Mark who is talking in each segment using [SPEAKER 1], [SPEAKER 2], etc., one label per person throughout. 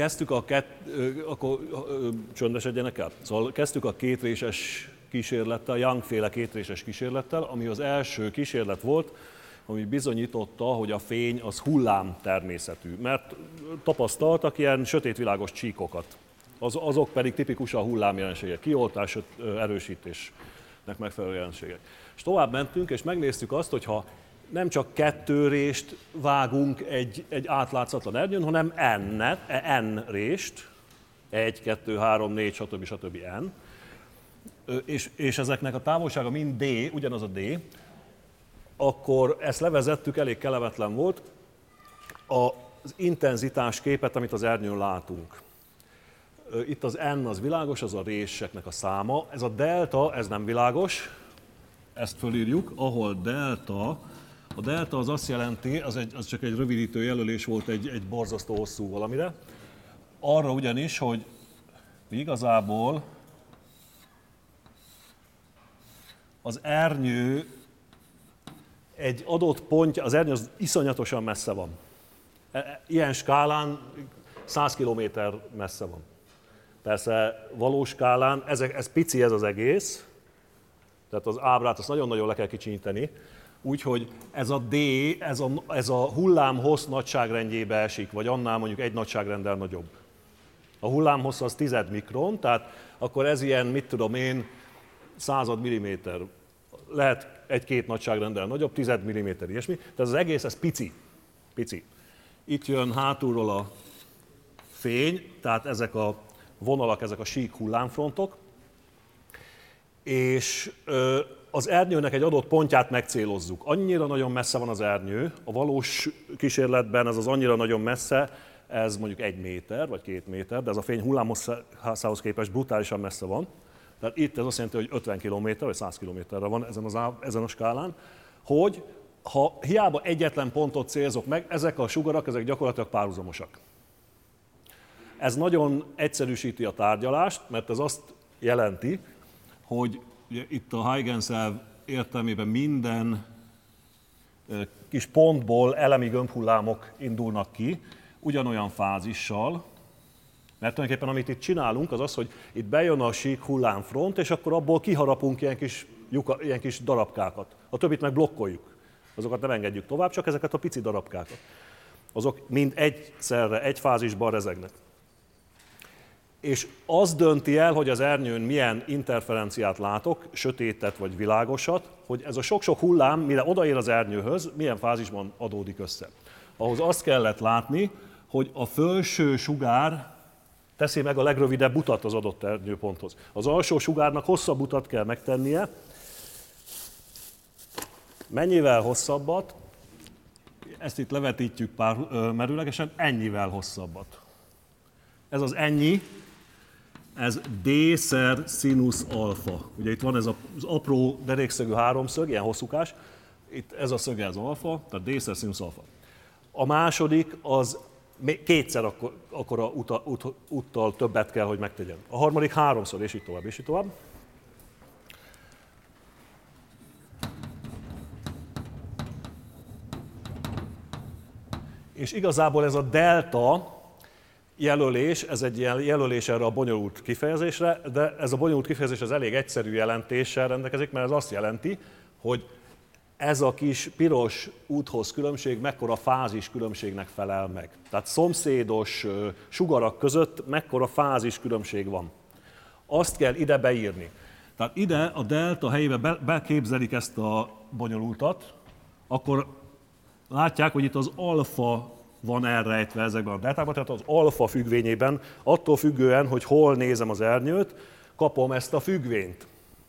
[SPEAKER 1] kezdtük akkor csöndesedjenek el. Szóval kezdtük a kétréses kísérlettel, Young-féle kétréses kísérlettel, ami az első kísérlet volt, ami bizonyította, hogy a fény az hullám természetű, mert tapasztaltak ilyen sötétvilágos csíkokat. Azok pedig tipikusan hullámjelenségek, kioltás, erősítésnek megfelelő jelenségek. És tovább mentünk, és megnéztük azt, hogyha nem csak 2 rést vágunk egy átlátszatlan ernyőn, hanem n rést, 1, 2, 3, 4, stb. N, és ezeknek a távolsága mind D, ugyanaz a D, akkor ezt levezettük, elég kellemetlen volt, az intenzitás képet, amit az ernyőn látunk. Itt az N az világos, az a réseknek a száma, ez a delta, ez nem világos, ezt fölírjuk, ahol delta, a delta az azt jelenti, az csak egy rövidítő jelölés volt egy borzasztó hosszú valamire, arra ugyanis, hogy igazából az ernyő egy adott pontja, az ernyő az iszonyatosan messze van. Ilyen skálán 100 kilométer messze van. Persze valós skálán, ez pici ez az egész, tehát az ábrát azt nagyon-nagyon le kell kicsinyíteni, úgyhogy ez a D, ez a hullámhossz nagyságrendjébe esik, vagy annál mondjuk egy nagyságrenddel nagyobb. A hullámhossz az 10 mikron, tehát akkor ez ilyen, mit tudom én, 100 milliméter. Lehet egy-két nagyságrenddel nagyobb, 10 milliméter ilyesmi, tehát az egész ez pici. Itt jön hátulról a fény, tehát ezek a vonalak, ezek a sík hullámfrontok, és az ernyőnek egy adott pontját megcélozzuk. Annyira nagyon messze van az ernyő, a valós kísérletben ez az annyira nagyon messze, ez mondjuk 1 méter vagy 2 méter, de ez a fény hullámhosszához képest brutálisan messze van. Tehát itt ez azt jelenti, hogy 50 km vagy 100 km-re van ezen a skálán, hogy ha hiába egyetlen pontot célzok meg, ezek a sugarak, ezek gyakorlatilag párhuzamosak. Ez nagyon egyszerűsíti a tárgyalást, mert ez azt jelenti, hogy itt a Huygens elv értelmében minden kis pontból elemi gömbhullámok indulnak ki, ugyanolyan fázissal, mert tulajdonképpen amit itt csinálunk, az az, hogy itt bejön a sík hullámfront, és akkor abból kiharapunk ilyen kis darabkákat. A többit meg blokkoljuk. Azokat nem engedjük tovább, csak ezeket a pici darabkákat. Azok mind egyszerre, egy fázisban rezegnek. És az dönti el, hogy az ernyőn milyen interferenciát látok, sötétet vagy világosat, hogy ez a sok-sok hullám, mire odaér az ernyőhöz, milyen fázisban adódik össze. Ahhoz azt kellett látni, hogy a felső sugár teszi meg a legrövidebb utat az adott ernyőponthoz. Az alsó sugárnak hosszabb utat kell megtennie. Mennyivel hosszabbat? Ezt itt levetítjük merőlegesen, ennyivel hosszabbat. Ez az ennyi, ez d/sin alfa. Ugye itt van ez az apró derékszögű háromszög, ilyen hosszúkás. Itt ez a szög, ez alfa, tehát d/sin alfa. A második az kétszer akkora úttal többet kell, hogy megtegyen. A harmadik 3-szor, és így tovább, és így tovább. És igazából ez a delta jelölés, ez egy ilyen jelölés erre a bonyolult kifejezésre, de ez a bonyolult kifejezés az elég egyszerű jelentéssel rendelkezik, mert ez azt jelenti, hogy ez a kis piros úthoz különbség mekkora fázis különbségnek felel meg. Tehát szomszédos sugarak között mekkora fázis különbség van. Azt kell ide beírni. Tehát ide a delta helyébe beképzelik ezt a bonyolultat, akkor látják, hogy itt az alfa van elrejtve ezekben a deltákban, tehát az alfa függvényében, attól függően, hogy hol nézem az ernyőt, kapom ezt a függvényt.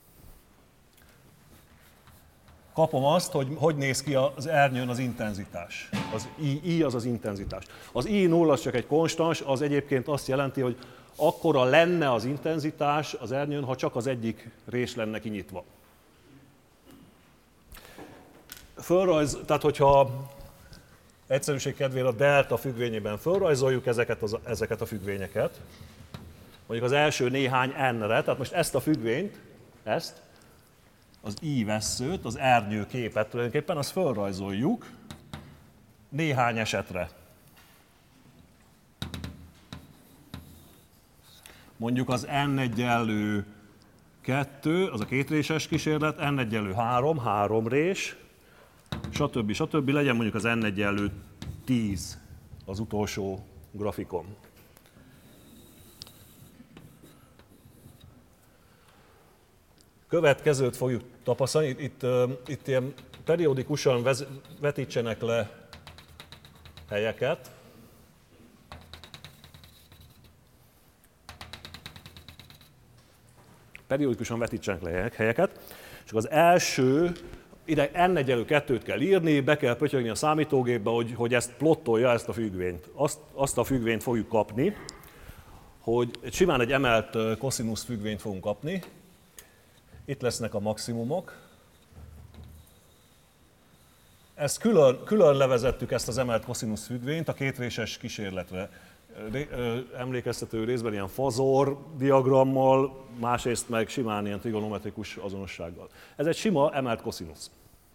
[SPEAKER 1] Kapom azt, hogy néz ki az ernyőn az intenzitás. Az I az az intenzitás. Az I0 az csak egy konstans, az egyébként azt jelenti, hogy akkora lenne az intenzitás az ernyőn, ha csak az egyik rés lenne kinyitva. Tehát hogyha egyszerűség kedvére a delta függvényében fölrajzoljuk ezeket a függvényeket, mondjuk az első néhány n-re, tehát most ezt a függvényt, az I vesszőt, az ernyő képet tulajdonképpen, azt fölrajzoljuk néhány esetre. mondjuk az n egyenlő 2, az a kétréses kísérlet, n egyenlő 3, 3 rés, stb. Legyen mondjuk az n egyenlő 10 az utolsó grafikon. Következőt fogjuk tapasztalni, itt ilyen periódikusan vetítsenek le helyeket. Periódikusan vetítsenek le helyeket, és az első, ide n egyenlő 2-t kell írni, be kell pötyögni a számítógépbe, hogy ezt plottolja, ezt a függvényt. Azt a függvényt fogjuk kapni, hogy simán egy emelt koszinusz függvényt fogunk kapni. Itt lesznek a maximumok. Ezt külön levezettük, ezt az emelt koszinusz függvényt a kétréses kísérletre. Emlékeztető részben ilyen fazor diagrammal, másrészt meg simán ilyen trigonometrikus azonossággal. Ez egy sima emelt koszinusz.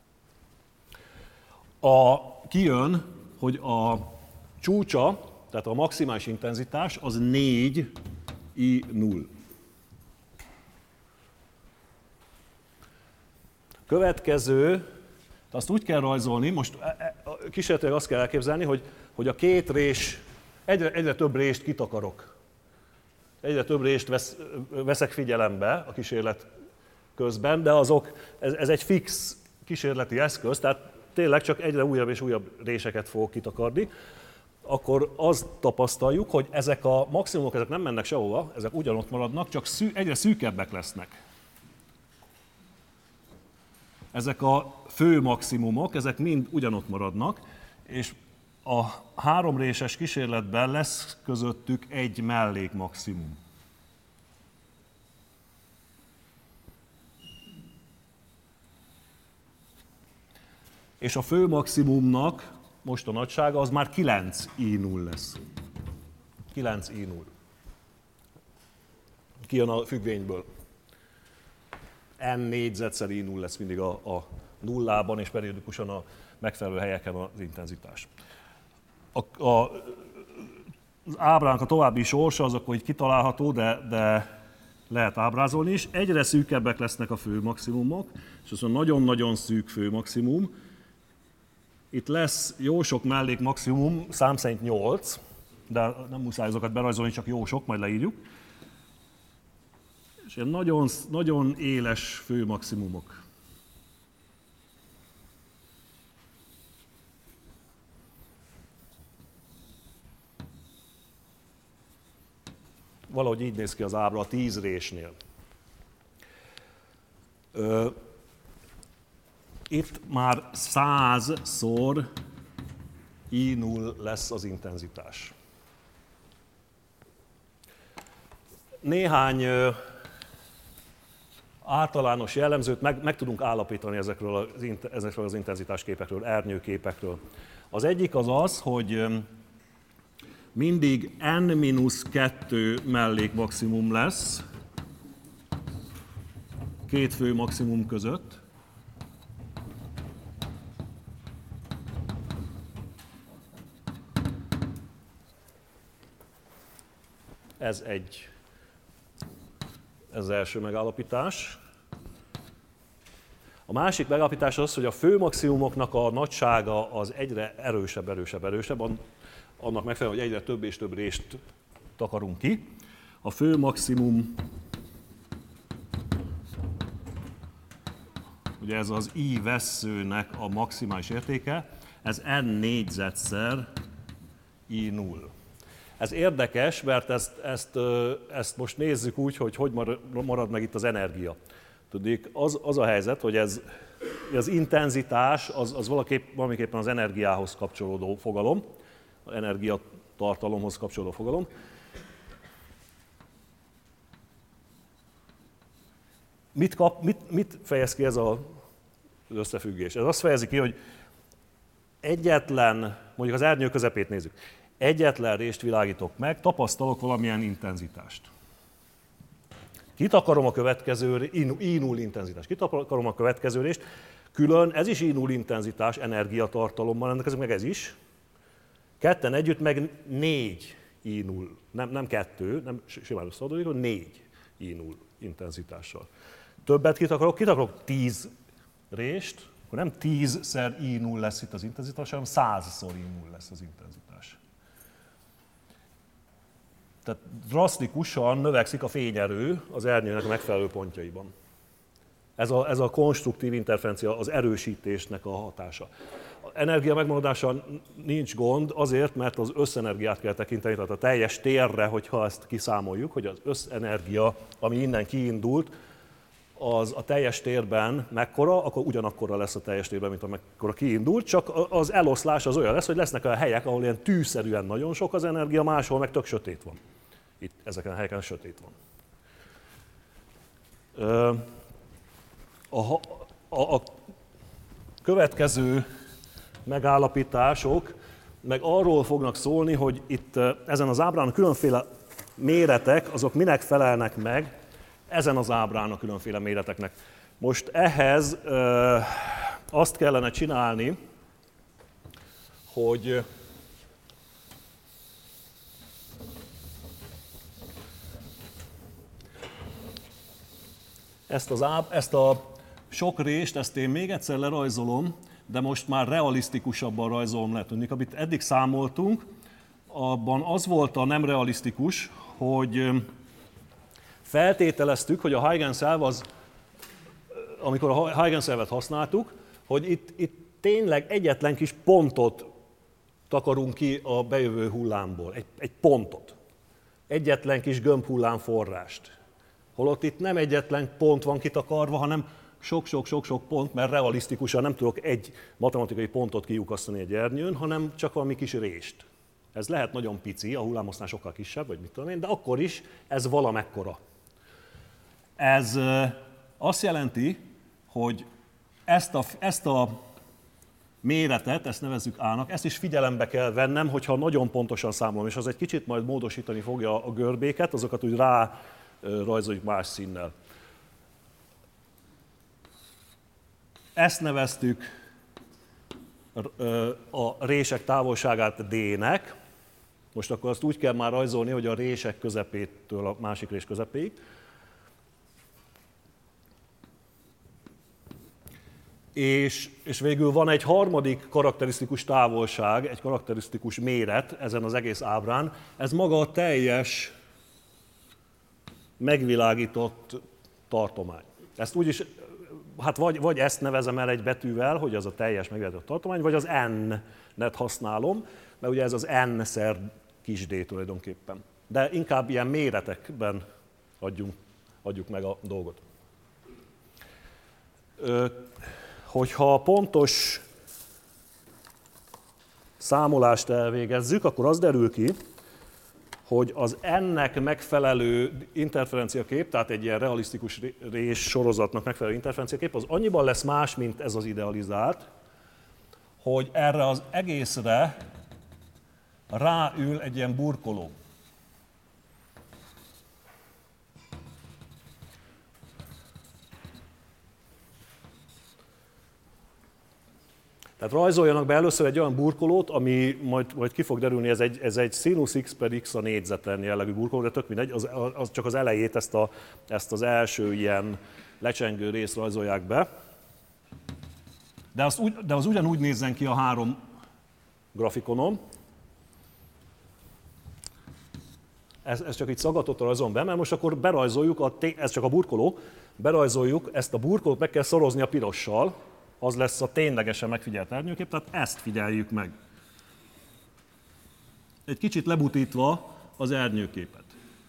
[SPEAKER 1] Kijön, hogy a csúcsa, tehát a maximális intenzitás az 4 I0. Következő, azt úgy kell rajzolni, most kísérletileg azt kell elképzelni, hogy a két rés, egyre több rést kitakarok. Egyre több rést veszek figyelembe a kísérlet közben, de ez egy fix kísérleti eszköz, tehát tényleg csak egyre újabb és újabb réseket fogok kitakarni. Akkor azt tapasztaljuk, hogy ezek a maximumok ezek nem mennek sehova, ezek ugyanott maradnak, csak egyre szűkebbek lesznek. Ezek a fő maximumok, ezek mind ugyanott maradnak, és a háromréses kísérletben lesz közöttük egy mellékmaximum. És a fő maximumnak most a nagysága az már 9 I0 lesz. 9 I0. Kijön a függvényből. N négyzetszer I0 lesz mindig a nullában, és periódikusan a megfelelő helyeken az intenzitás. Az ábrának a további sorsa az akkor így kitalálható, de lehet ábrázolni is. Egyre szűkebbek lesznek a főmaximumok, és az a nagyon-nagyon szűk főmaximum. Itt lesz jó sok mellékmaximum, szám szerint 8, de nem muszáj azokat berajzolni, csak jó sok, majd leírjuk. És ilyen nagyon, nagyon éles főmaximumok. Valahogy így néz ki az ábra a 10 résnél. Itt már 100-szor I0 lesz az intenzitás. Néhány általános jellemzőt meg tudunk állapítani ezekről az intenzitásképekről, ernyőképekről. Az egyik az az, hogy mindig n-2 mellékmaximum lesz két fő maximum között. Ez az első megállapítás. A másik megállapítás az, hogy a főmaximumoknak a nagysága az egyre erősebb, annak megfelelően, hogy egyre több és több rést takarunk ki. A főmaximum, ugye ez az I vesszőnek a maximális értéke, ez n négyzetszer I0. Ez érdekes, mert ezt most nézzük úgy, hogy marad meg itt az energia. Tudnék, az a helyzet, hogy az intenzitás az valamiképpen az energiához kapcsolódó fogalom, az energiatartalomhoz kapcsolódó fogalom. Mit fejez ki ez az összefüggés? Ez azt fejezi ki, hogy mondjuk az ernyő közepét nézzük, egyetlen rést világítok meg, tapasztalok valamilyen intenzitást. Kitakarom a következő, I0 intenzitás, kitakarom a következő rést, külön ez is I0 intenzitás, energiatartalommal rendelkezik, meg ez is. Ketten együtt meg 4 I0, nem 2, nem simán összeadódik, hanem 4 I0 intenzitással. Többet kitakarok 10 rést, akkor nem 10-szer I0 lesz itt az intenzitás, hanem 100-szor I0 lesz az intenzitás. Tehát drasztikusan növekszik a fényerő az ernyőnek a megfelelő pontjaiban. Ez a konstruktív interferencia, az erősítésnek a hatása. Az energia megmaradása nincs gond azért, mert az összenergiát kell tekinteni, tehát a teljes térre, hogyha ezt kiszámoljuk, hogy az összenergia, ami innen kiindult, az a teljes térben mekkora, akkor ugyanakkora lesz a teljes térben, mint amekkora kiindult, csak az eloszlás az olyan lesz, hogy lesznek olyan helyek, ahol ilyen tűszerűen nagyon sok az energia, máshol meg tök sötét van. Itt ezeken a helyeken sötét van. A következő megállapítások meg arról fognak szólni, hogy itt ezen az ábrán a különféle méretek, azok minek felelnek meg ezen az ábrán a különféle méreteknek. Most ehhez azt kellene csinálni, hogy ezt a sok rést, ezt én még egyszer lerajzolom, de most már realisztikusabban rajzolom le. Tudni, amit eddig számoltunk, abban az volt a nem realisztikus, hogy feltételeztük, hogy a Huygens elv az, amikor a Huygens elvet használtuk, hogy itt tényleg egyetlen kis pontot takarunk ki a bejövő hullámból. Egy pontot. Egyetlen kis gömbhullám forrást. Holott itt nem egyetlen pont van kitakarva, hanem sok-sok pont, mert realisztikusan nem tudok egy matematikai pontot kiukasztani egy ernyőn, hanem csak valami kis rést. Ez lehet nagyon pici, a hullámosznál sokkal kisebb, vagy mit tudom én, de akkor is ez valamekkora. Ez azt jelenti, hogy ezt a méretet, ezt nevezzük A-nak, ezt is figyelembe kell vennem, hogyha nagyon pontosan számolom, és az egy kicsit majd módosítani fogja a görbéket, azokat úgy rá rajzoljuk más színnel. Ezt neveztük a rések távolságát D-nek. Most akkor azt úgy kell már rajzolni, hogy a rések közepétől a másik rés közepéig. És végül van egy harmadik karakterisztikus távolság, egy karakterisztikus méret ezen az egész ábrán. Ez maga a teljes megvilágított tartomány. Ezt úgyis, hát vagy ezt nevezem el egy betűvel, hogy az a teljes megvilágított tartomány, vagy az n-net használom, mert ugye ez az n-szer kis d tulajdonképpen. De inkább ilyen méretekben adjuk meg a dolgot. Hogyha pontos számolást elvégezzük, akkor az derül ki, hogy az n-nek megfelelő interferenciakép, tehát egy ilyen realisztikus rés sorozatnak megfelelő interferenciakép, az annyiban lesz más, mint ez az idealizált, hogy erre az egészre ráül egy ilyen burkoló. Tehát rajzoljanak be először egy olyan burkolót, ami majd ki fog derülni, ez egy sinus x per x a négyzeten jellegű burkoló, de tök mindegy, az csak az elejét, ezt az első ilyen lecsengő részt rajzolják be. De az ugyanúgy nézzen ki a három grafikonon. Ez csak így szaggatott rajzolom be, mert most akkor berajzoljuk, ez csak a burkoló, berajzoljuk, ezt a burkolót meg kell szorozni a pirossal, az lesz a ténylegesen megfigyelt ernyőkép, tehát ezt figyeljük meg. Egy kicsit lebutítva az ernyőképet.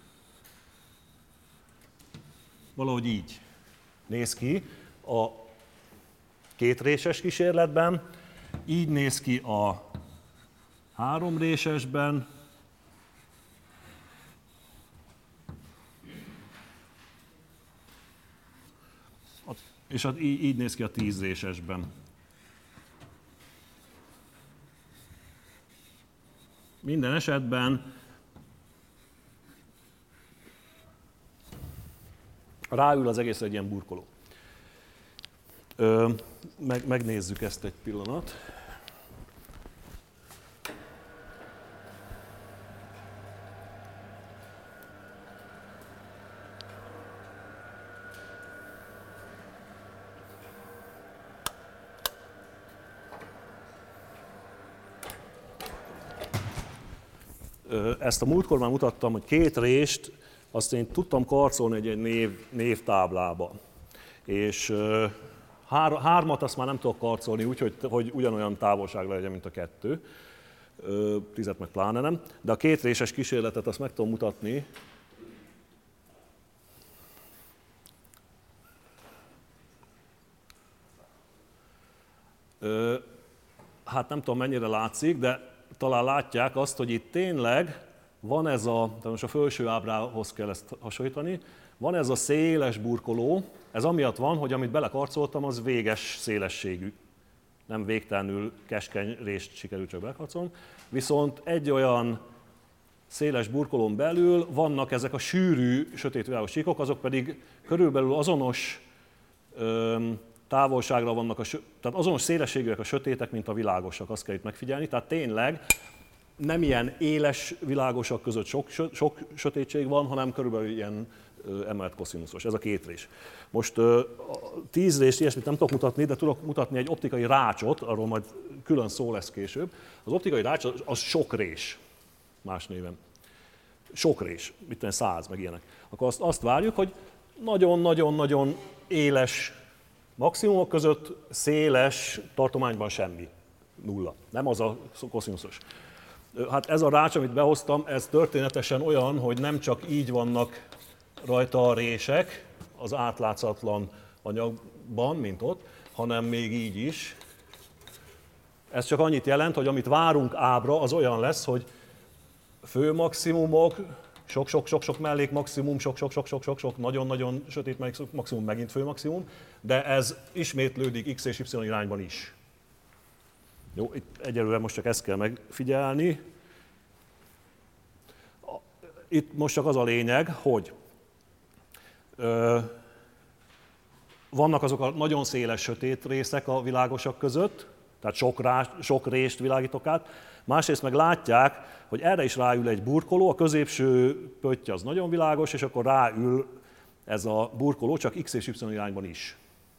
[SPEAKER 1] Valahogy így néz ki a kétréses kísérletben, így néz ki a háromrésesben, és így néz ki a 10 résesben. Minden esetben ráül az egész egy ilyen burkoló. Megnézzük ezt egy pillanat. ezt a múltkor már mutattam, hogy két rést azt én tudtam karcolni egy névtáblába. És hármat azt már nem tudok karcolni úgy, hogy ugyanolyan távolságra legyen, mint a kettő. 10 meg pláne nem. De a két réses kísérletet azt meg tudom mutatni. Hát nem tudom, mennyire látszik, de talán látják azt, hogy itt tényleg van ez most a felső ábrához kell ezt hasonlítani, van ez a széles burkoló, ez amiatt van, hogy amit belekarcoltam, az véges szélességű. Nem végtelenül keskeny rést sikerült csak belekarcolnom. Viszont egy olyan széles burkolón belül vannak ezek a sűrű, sötétvilágos csíkok, azok pedig körülbelül azonos távolságra vannak, tehát azonos szélességűek a sötétek, mint a világosak, azt kell itt megfigyelni. Tehát tényleg nem ilyen éles világosak között sok sötétség van, hanem körülbelül ilyen emelt koszinuszos. Ez a két rés. Most 10 rést, ilyesmit nem tudok mutatni, de tudok mutatni egy optikai rácsot, arról majd külön szó lesz később. Az optikai rács az sok rés, más néven. Sok rés, mit tudom, 100 meg ilyenek. Akkor azt várjuk, hogy nagyon-nagyon-nagyon éles maximumok között széles tartományban semmi. Nulla. Nem az a koszinuszos. Hát ez a rács, amit behoztam, ez történetesen olyan, hogy nem csak így vannak rajta a rések az átlátszatlan anyagban, mint ott, hanem még így is. Ez csak annyit jelent, hogy amit várunk ábra, az olyan lesz, hogy főmaximumok, sok-sok mellékmaximum, sok-sok nagyon-nagyon sötét maximum, megint főmaximum, de ez ismétlődik x és y irányban is. Jó, itt egyelőre most csak ezt kell megfigyelni. Itt most csak az a lényeg, hogy vannak azok a nagyon széles sötét részek a világosak között, tehát sok rést világítok át. Másrészt meg látják, hogy erre is ráül egy burkoló, a középső pötty az nagyon világos, és akkor ráül ez a burkoló csak x és y irányban is.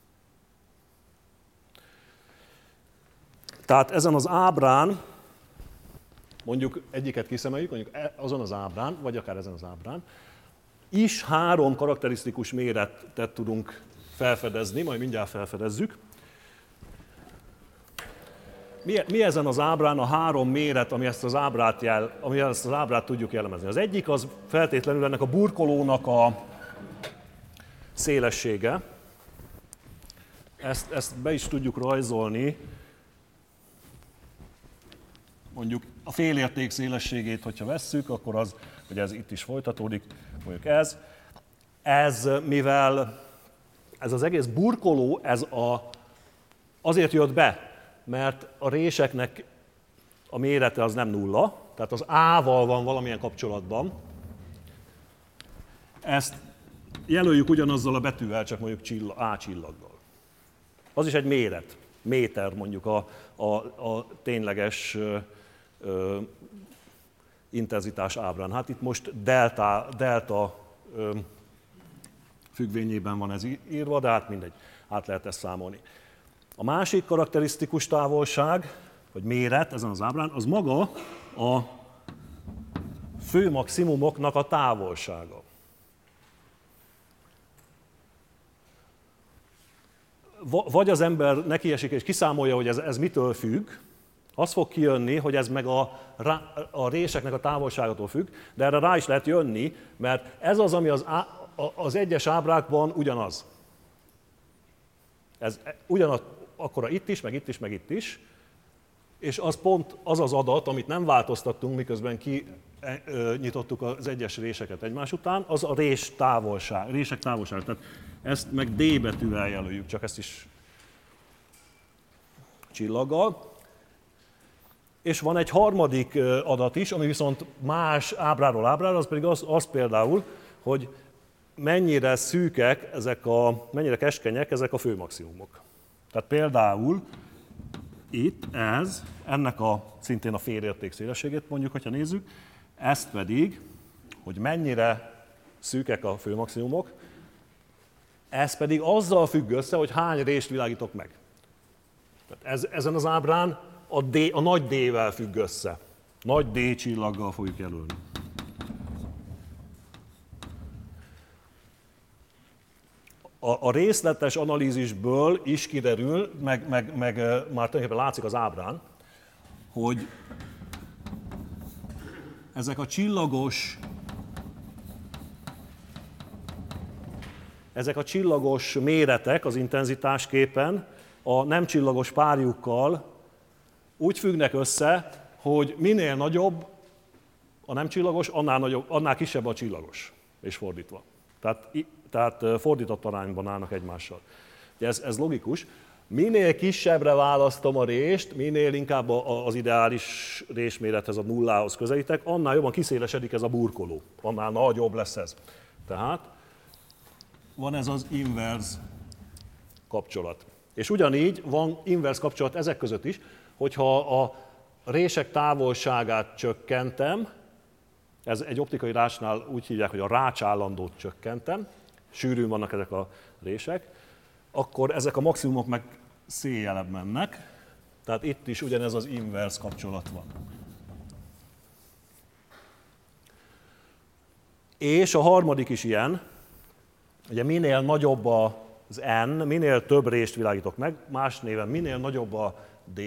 [SPEAKER 1] Tehát ezen az ábrán, mondjuk egyiket kiszemeljük, mondjuk azon az ábrán, vagy akár ezen az ábrán, is 3 karakterisztikus méretet tudunk felfedezni, majd mindjárt felfedezzük. Mi ezen az ábrán a 3 méret, ami ezt az ábrát tudjuk jellemezni? Az egyik az feltétlenül ennek a burkolónak a szélessége. Ezt be is tudjuk rajzolni. Mondjuk a félérték szélességét, hogyha vesszük, akkor az, hogy ez itt is folytatódik, mondjuk ez mivel ez az egész burkoló, azért jött be, mert a réseknek a mérete az nem nulla, tehát az A-val van valamilyen kapcsolatban. Ezt jelöljük ugyanazzal a betűvel, csak mondjuk A csillaggal. Az is egy méret, méter mondjuk a tényleges intenzitás ábrán. Hát itt most delta függvényében van ez írva, de hát mindegy, át lehet ezt számolni. A másik karakterisztikus távolság, vagy méret ezen az ábrán, az maga a főmaximumoknak a távolsága. Vagy az ember nekiesik és kiszámolja, hogy ez mitől függ, az fog kijönni, hogy ez meg a réseknek a távolságától függ, de erre rá is lehet jönni, mert ez az, ami az egyes ábrákban ugyanaz. Ez ugyanaz akkora itt is, meg itt is, meg itt is, és az pont az az adat, amit nem változtattunk, miközben kinyitottuk az egyes réseket egymás után, az a rések távolsága. Tehát ezt meg D betűvel jelöljük, csak ezt is csillaggal. És van egy harmadik adat is, ami viszont más ábráról ábrára, az pedig az például, hogy mennyire szűkek, mennyire keskenyek ezek a főmaximumok. Tehát például itt ennek szintén a félérték szélességét mondjuk, hogyha nézzük, ezt pedig, hogy mennyire szűkek a főmaximumok, ez pedig azzal függ össze, hogy hány rést világítok meg. Tehát ezen az ábrán a nagy D-vel függ össze. Nagy D csillaggal fogjuk jelölni. A részletes analízisből is kiderül, meg már tulajdonképpen látszik az ábrán, hogy ezek a csillagos méretek az intenzitásképen a nem csillagos párjukkal úgy függnek össze, hogy minél nagyobb a nem csillagos, annál kisebb a csillagos, és fordítva. Tehát fordított arányban állnak egymással. Ez logikus. Minél kisebbre választom a rést, minél inkább az ideális résmérethez, a nullához közelítek, annál jobban kiszélesedik ez a burkoló, annál nagyobb lesz ez. Tehát van ez az inverz kapcsolat. És ugyanígy van inverz kapcsolat ezek között is, hogyha a rések távolságát csökkentem, ez egy optikai rácsnál úgy hívják, hogy a rácsállandót csökkentem, sűrűn vannak ezek a rések, akkor ezek a maximumok meg széljelebb mennek, tehát itt is ugyanez az inverz kapcsolat van. És a harmadik is ilyen, ugye minél nagyobb az N, minél több rést világítok meg, más néven minél nagyobb a D,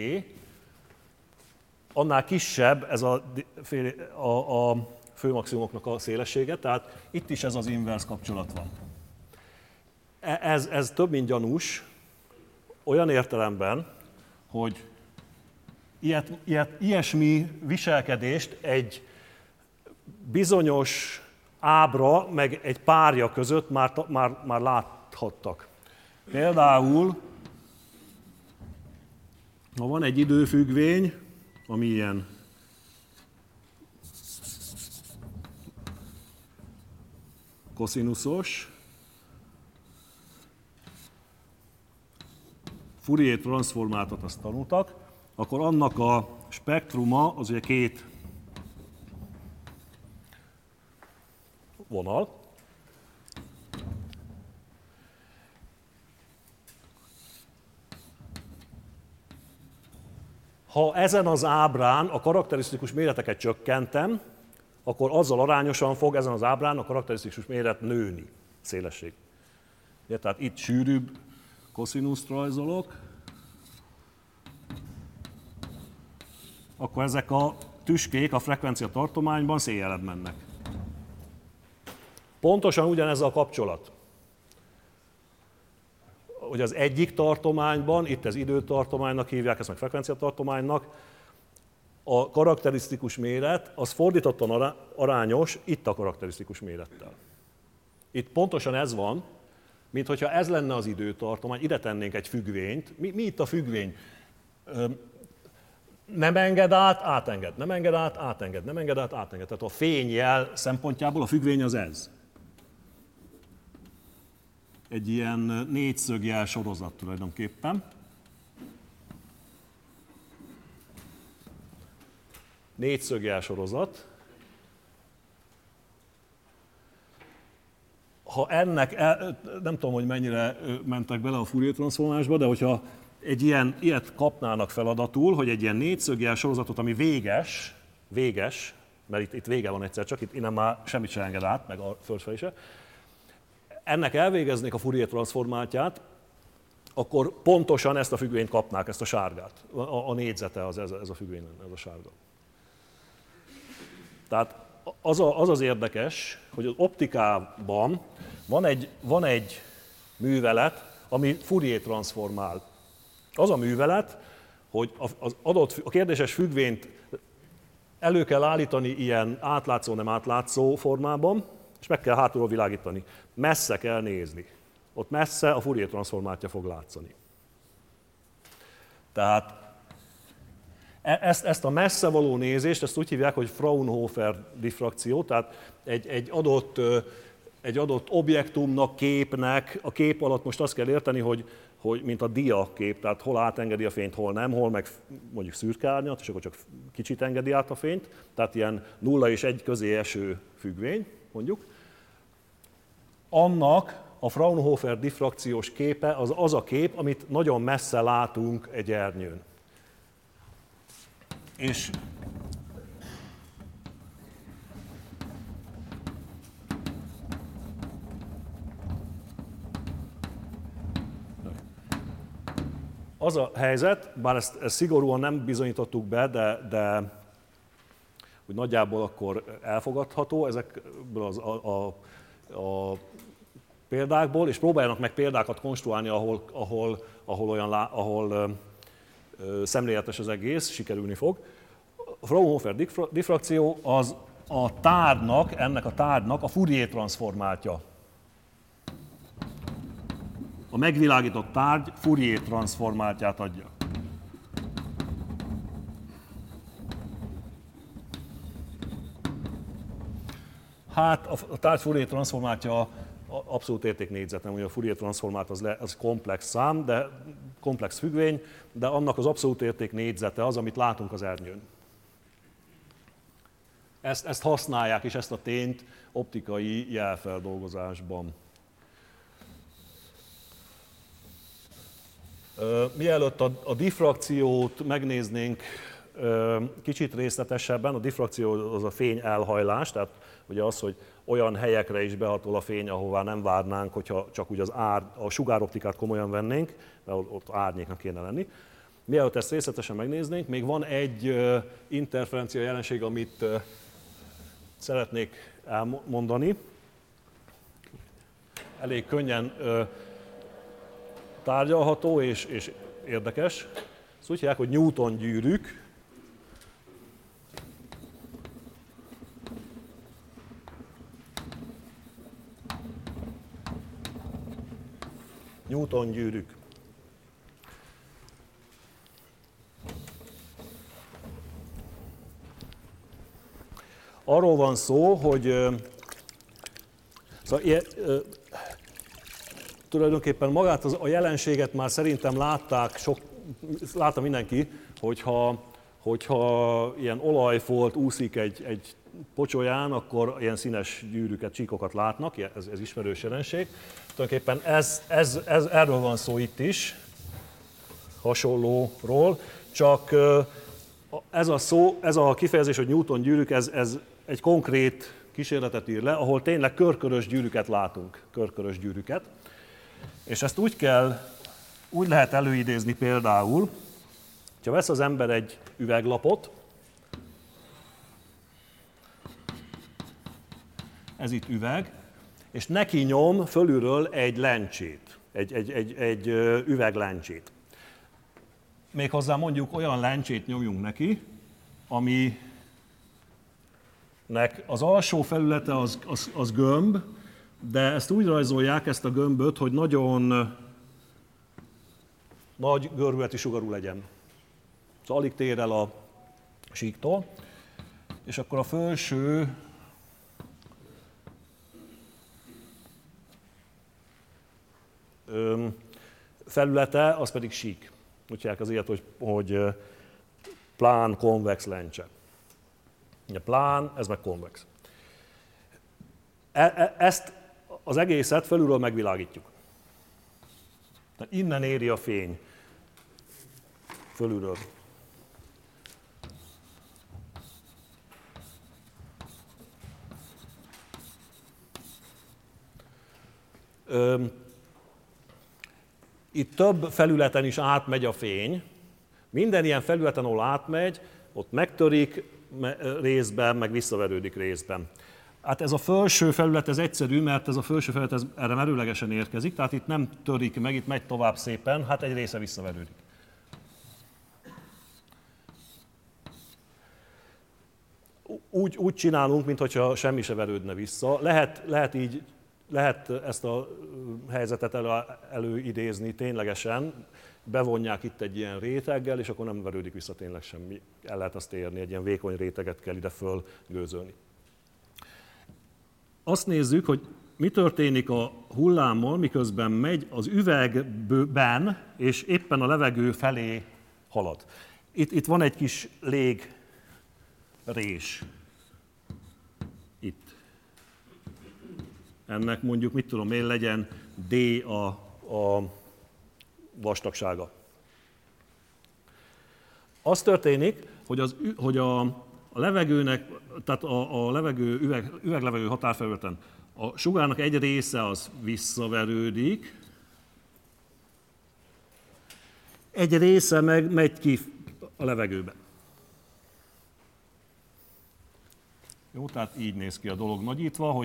[SPEAKER 1] annál kisebb ez a főmaximumoknak a szélessége, tehát itt is ez az inverz kapcsolat van. Ez több mint gyanús, olyan értelemben, hogy ilyesmi viselkedést egy bizonyos ábra meg egy párja között már láthattak. Például, ha van egy időfüggvény, ami ilyen koszinuszos, Fourier transformátot azt tanultak, akkor annak a spektruma az ugye két vonal. Ha ezen az ábrán a karakterisztikus méreteket csökkentem, akkor azzal arányosan fog ezen az ábrán a karakterisztikus méret nőni, szélesség. Ja, tehát itt sűrűbb koszínuszt rajzolok, akkor ezek a tüskék a frekvencia tartományban széljelebb mennek. Pontosan ugyanez a kapcsolat. Hogy az egyik tartományban, itt ez időtartománynak hívják, ezt meg frekvenciatartománynak, a karakterisztikus méret az fordítottan arányos itt a karakterisztikus mérettel. Itt pontosan ez van, mint hogyha ez lenne az időtartomány, ide tennénk egy függvényt. Mi itt a függvény? Nem enged át, átenged, nem enged át, átenged, nem enged át, átenged. Tehát a fényjel szempontjából a függvény az ez. Egy ilyen négyszögjel sorozat tulajdonképpen. Négyszögjel sorozat. Ha ennek, nem tudom, hogy mennyire mentek bele a Fourier transformásba, de hogyha ilyet kapnának feladatul, hogy egy ilyen négyszögjel sorozatot, ami véges, mert itt vége van egyszer csak, itt innen már semmit sem enged át, meg a földsfelé se, ennek elvégeznék a Fourier transformátját, akkor pontosan ezt a függvényt kapnák, ezt a sárgát. A négyzete ez a függvény, ez a sárga. Tehát az érdekes, hogy az optikában van egy művelet, ami Fourier transformál. Az a művelet, hogy a kérdéses függvényt elő kell állítani ilyen átlátszó-nem átlátszó formában, és meg kell hátulról világítani. Messze kell nézni. Ott messze a Fourier transformátja fog látszani. Tehát ezt a messze való nézést, ezt úgy hívják, hogy Fraunhofer diffrakció, tehát egy adott objektumnak, képnek, a kép alatt most azt kell érteni, hogy mint a diakép, tehát hol átengedi a fényt, hol nem, hol meg mondjuk szürke árnyat, és akkor csak kicsit engedi át a fényt, tehát ilyen 0 és 1 közé eső függvény, mondjuk. Annak a Fraunhofer diffrakciós képe az a kép, amit nagyon messze látunk egy ernyőn. És Az a helyzet, bár ezt szigorúan nem bizonyítottuk be, de hogy nagyjából akkor elfogadható ezekből a példákból, és próbáljanak meg példákat konstruálni, ahol szemléletes az egész, sikerülni fog. A Fraunhofer diffrakció az a tárgynak, ennek a tárgynak a Fourier transzformátja. A megvilágított tárgy Fourier transzformátját adja. Hát a tárgy Fourier transzformátja abszolút értéknégyzet, nem, ugye a Fourier transzformát az komplex szám, de komplex függvény, de annak az abszolút értéknégyzete az, amit látunk az ernyőn. Ezt használják, és ezt a tényt optikai jelfeldolgozásban. Mielőtt a diffrakciót megnéznénk kicsit részletesebben, a diffrakció az a fény elhajlás, tehát ugye az, hogy olyan helyekre is behatol a fény, ahová nem várnánk, hogyha csak úgy a sugároptikát komolyan vennénk, mert ott árnyéknak kéne lenni. Mielőtt ezt részletesen megnéznénk, még van egy interferencia jelenség, amit szeretnék elmondani. Elég könnyen tárgyalható és érdekes. Ezt úgy hívják, hogy Newton gyűrűk. Newton gyűrűk. Arról van szó, hogy tulajdonképpen magát a jelenséget már szerintem látta mindenki, hogyha ilyen olajfolt úszik egy pocsolyán, akkor ilyen színes gyűrűket, csíkokat látnak, ez ismerős jelenség. Tulajdonképpen erről van szó itt is, hasonlóról, csak ez a kifejezés, hogy Newton gyűrűk, ez egy konkrét kísérletet ír le, ahol tényleg körkörös gyűrűket látunk, körkörös gyűrűket. És ezt úgy lehet előidézni például, ha vesz az ember egy üveglapot, ez itt üveg, és neki nyom fölülről egy lencsét, egy üveglencsét. Méghozzá mondjuk olyan lencsét nyomjunk neki, aminek az alsó felülete az gömb, de ezt úgy rajzolják, ezt a gömböt, hogy nagyon nagy görbületi sugarú legyen. Szóval alig tér el a síktól, és akkor a felső felülete, az pedig sík. Úgy hívják az ilyet, hogy plán konvex lencse. A plán, ez meg konvex. Ezt az egészet felülről megvilágítjuk. Tehát innen éri a fény. Fölülről. Itt több felületen is átmegy a fény. Minden ilyen felületen, ahol átmegy, ott megtörik részben, meg visszaverődik részben. Hát ez a felső felület, ez egyszerű, mert ez a felső felület erre merőlegesen érkezik, tehát itt nem törik meg, itt megy tovább szépen, hát egy része visszaverődik. Úgy csinálunk, mintha semmi se verődne vissza. Lehet ezt a helyzetet előidézni ténylegesen, bevonják itt egy ilyen réteggel, és akkor nem verődik vissza tényleg semmi. El lehet azt érni, egy ilyen vékony réteget kell ide fölgőzölni. Azt nézzük, hogy mi történik a hullámmal, miközben megy az üvegben, és éppen a levegő felé halad. Itt van egy kis légrés. Itt. Ennek mondjuk, mit tudom én, legyen D a vastagsága. Az történik, hogy a levegőnek, tehát a üveglevegő határfelületen a sugárnak egy része az visszaverődik, egy része meg megy ki a levegőbe. Jó, tehát így néz ki a dolog nagyítva, hogy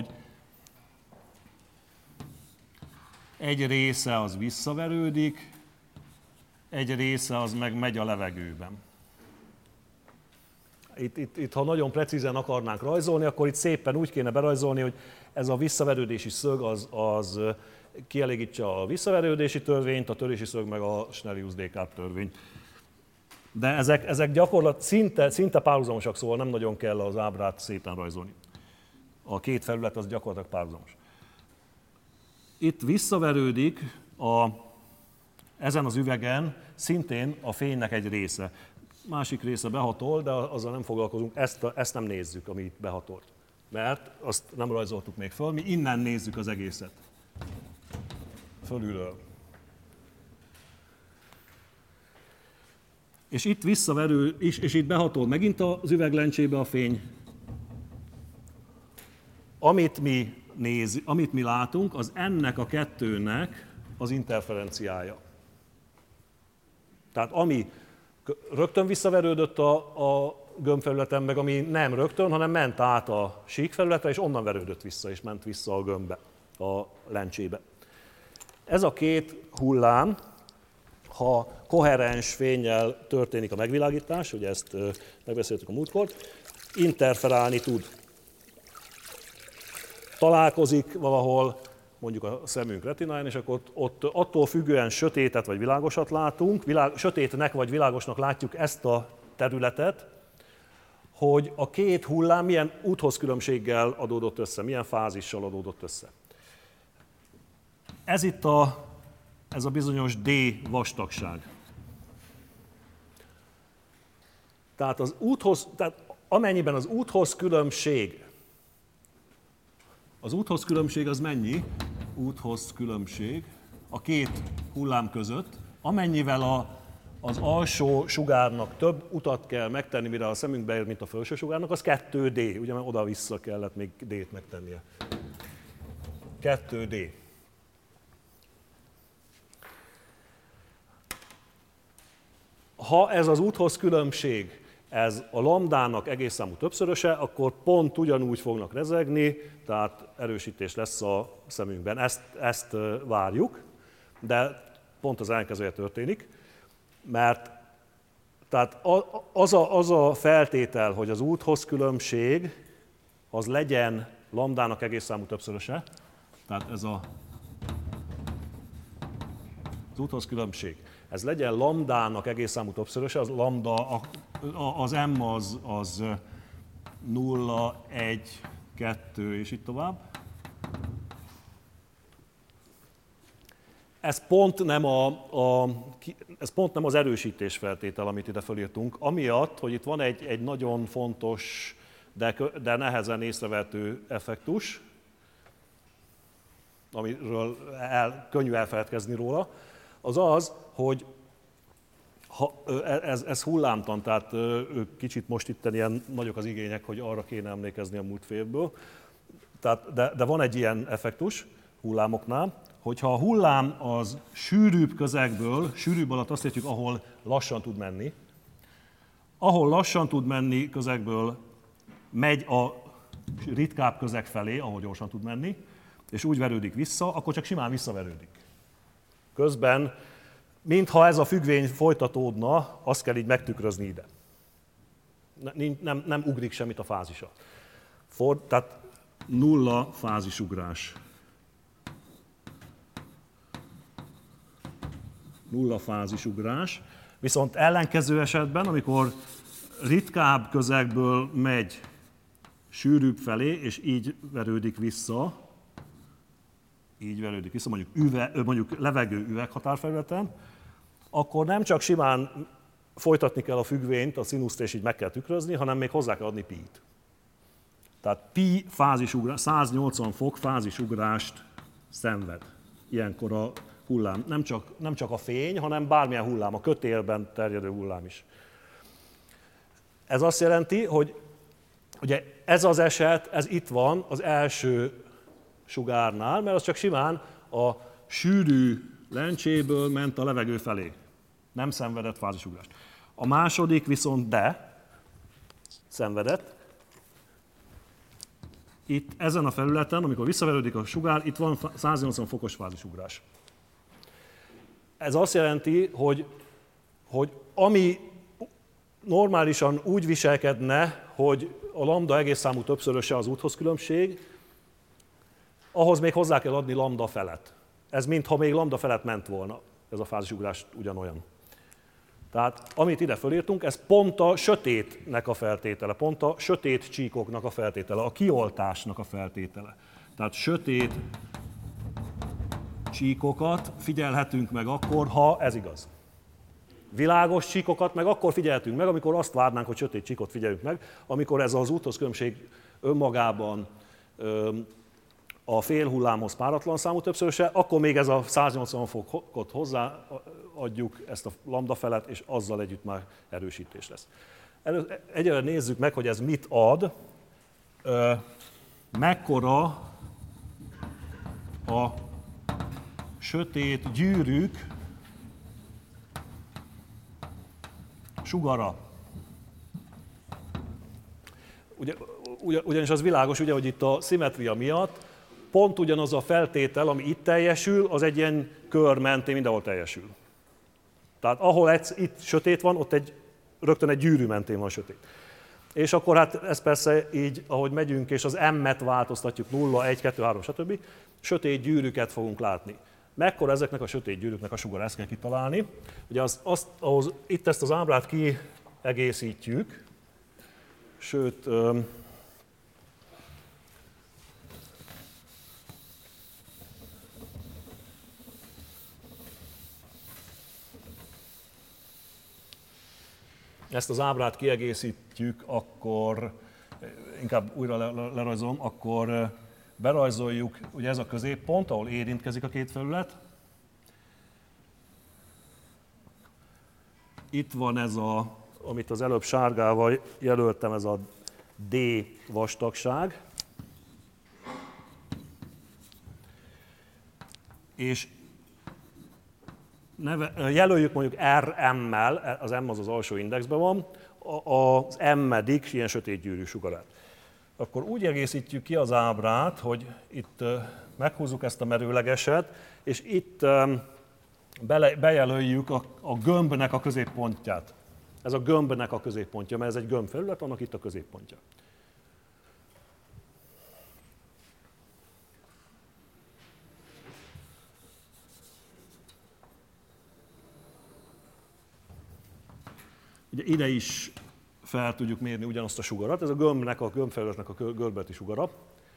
[SPEAKER 1] egy része az visszaverődik, egy része az meg megy a levegőben. Itt, ha nagyon precízen akarnánk rajzolni, akkor itt szépen úgy kéne berajzolni, hogy ez a visszaverődési szög az kielégítse a visszaverődési törvényt, a törési szög meg a Snellius-Descartes törvényt. De ezek gyakorlatilag szinte párhuzamosak, szóval nem nagyon kell az ábrát szépen rajzolni. A két felület az gyakorlatilag párhuzamos. Itt visszaverődik ezen az üvegen szintén a fénynek egy része. Másik része behatol, de azzal nem foglalkozunk, ezt nem nézzük, ami itt behatolt. Mert azt nem rajzoltuk még föl, mi innen nézzük az egészet. Fölülről. És itt visszaverő, és itt behatol megint az üveglencsébe a fény. Amit mi látunk, az ennek a kettőnek az interferenciája. Tehát ami rögtön visszaverődött a gömbfelületen, meg ami nem rögtön, hanem ment át a síkfelületre, és onnan verődött vissza, és ment vissza a gömbbe, a lencsébe. Ez a két hullám, ha koherens fénnyel történik a megvilágítás, ugye ezt megbeszéltük a múltkor, interferálni tud. Találkozik valahol, mondjuk a szemünk retináján, és akkor ott attól függően sötétet vagy világosat látunk, sötétnek vagy világosnak látjuk ezt a területet, hogy a két hullám milyen úthozkülönbséggel adódott össze, milyen fázissal adódott össze. Ez itt ez a bizonyos D vastagság. Tehát amennyiben az úthozkülönbség az mennyi? Úthozkülönbség a két hullám között, amennyivel az alsó sugárnak több utat kell megtenni, mire a szemünkbe ér, mint a felső sugárnak, az 2D. Ugye, mert oda-vissza kellett még D-t megtennie. 2D. Ha ez az úthozkülönbség, ez a lambdának egész számú többszöröse, akkor pont ugyanúgy fognak rezegni, tehát erősítés lesz a szemünkben. Ezt várjuk, de pont az ellenkezője történik, mert tehát az a feltétel, hogy az úthozkülönbség az legyen lambdának egész számú többszöröse, tehát ez az úthozkülönbség, ez legyen lambdának egész számú többszöröse, az lambda, az M az 0, 1, 2 és így tovább. Ez pont nem az erősítés feltétel, amit ide fölírtunk, amiatt, hogy itt van egy nagyon fontos, de nehezen észrevehető effektus, amiről könnyű elfeledkezni róla, az, hogy ez hullámtan, tehát kicsit most itt ilyen nagyok az igények, hogy arra kéne emlékezni a múlt félből. De van egy ilyen effektus hullámoknál, hogyha a hullám az sűrűbb közegből, sűrűbb alatt azt értjük, ahol lassan tud menni, ahol lassan tud menni közegből megy a ritkább közeg felé, ahol gyorsan tud menni, és úgy verődik vissza, akkor csak simán visszaverődik. Közben, mintha ez a függvény folytatódna, azt kell így megtükrözni ide. Nem ugrik semmit a fázisa. Tehát nulla fázisugrás. Nulla fázisugrás. Viszont ellenkező esetben, amikor ritkább közegből megy sűrűbb felé, és így verődik vissza, mondjuk levegő üveghatárfelületen, akkor nem csak simán folytatni kell a függvényt, a színuszt, és így meg kell tükrözni, hanem még hozzá kell adni pi-t. Tehát pi fázisugrás, 180 fok fázisugrást szenved ilyenkor a hullám. Nem csak a fény, hanem bármilyen hullám, a kötélben terjedő hullám is. Ez azt jelenti, hogy ugye ez az eset, ez itt van az első sugárnál, mert az csak simán a sűrű lencséből ment a levegő felé. nem szenvedett fázisugrást. A második viszont szenvedett. Itt ezen a felületen, amikor visszaverődik a sugár, itt van 180 fokos fázisugrás. Ez azt jelenti, hogy ami normálisan úgy viselkedne, hogy a lambda egész számú többszöröse az úthoz különbség, ahhoz még hozzá kell adni lambda felet. Ez mintha még lambda felet ment volna, ez a fázisugrás ugyanolyan. Tehát amit ide fölírtunk, ez pont a sötétnek a feltétele, pont a sötét csíkoknak a feltétele, a kioltásnak a feltétele. Tehát sötét csíkokat figyelhetünk meg akkor, ha ez igaz. Világos csíkokat meg akkor figyelhetünk meg, amikor azt várnánk, hogy sötét csíkot figyeljünk meg, amikor ez az úthoz különbség önmagában a fél hullámhoz páratlan számú többszöröse, akkor még ez a 180 fokot hozzáadjuk, ezt a lambda felet, és azzal együtt már erősítés lesz. Egyelőre nézzük meg, hogy ez mit ad, mekkora a sötét gyűrűk sugara. Ugyanis az világos, ugye, hogy itt a szimmetria miatt pont ugyanaz a feltétel, ami itt teljesül, az egy ilyen kör mentén mindenhol teljesül. Tehát ahol itt sötét van, ott rögtön egy gyűrű mentén van sötét. És akkor hát ez persze így, ahogy megyünk, és az M-et változtatjuk 0, 1, 2, 3, stb. Sötét gyűrűket fogunk látni. Mekkora ezeknek a sötét gyűrűknek a sugara, ezt kell kitalálni. Ugye ahhoz itt ezt az ábrát kiegészítjük, sőt, ezt az ábrát kiegészítjük, akkor inkább újra lerajzolom, akkor berajzoljuk, ugye ez a középpont, ahol érintkezik a két felület. Itt van ez amit az előbb sárgával jelöltem, ez a D vastagság. És jelöljük mondjuk RM-mel, az M az alsó indexben van, az M-edik ilyen sötét gyűrű sugarát. Akkor úgy egészítjük ki az ábrát, hogy itt meghúzzuk ezt a merőlegeset, és itt bejelöljük a gömbnek a középpontját. Ez a gömbnek a középpontja, mert ez egy gömbfelület, annak itt a középpontja. Ugye ide is fel tudjuk mérni ugyanazt a sugarat, ez a gömbfelületnek a görbeti sugara.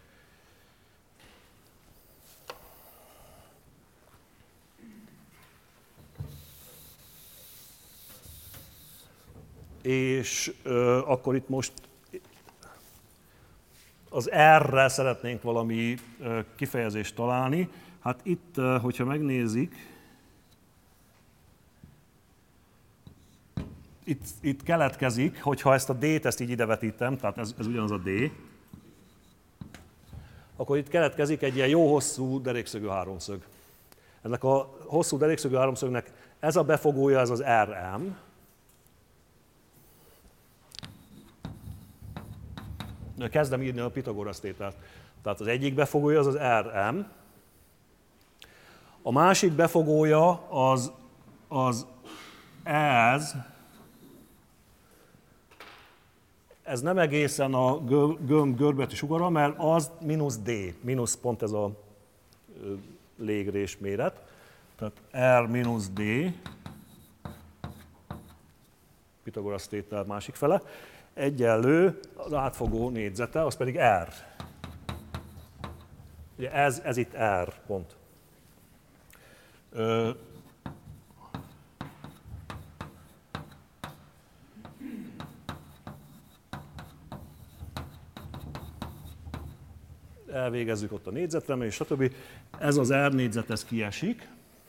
[SPEAKER 1] És akkor itt most az R-re szeretnénk valami kifejezést találni. Hát itt, hogyha megnézik, itt keletkezik, hogyha ezt a D-t ezt így idevetítem, tehát ez ugyanaz a D, akkor itt keletkezik egy ilyen jó hosszú derékszögű háromszög. Ennek a hosszú derékszögű háromszögnek ez a befogója, ez az RM. Kezdem írni a Pitagorasz tételt. Tehát az egyik befogója az RM. A másik befogója ez nem egészen a gömb görbeti sugara, mert az mínusz D, mínusz pont ez a légrés méret. Tehát R mínusz D, Pitagorasz tétel másik fele, egyenlő az átfogó négyzete, az pedig R. Ugye ez itt R pont. Elvégezzük ott a négyzetremlést, stb. Ez az R négyzet, ez kiesik.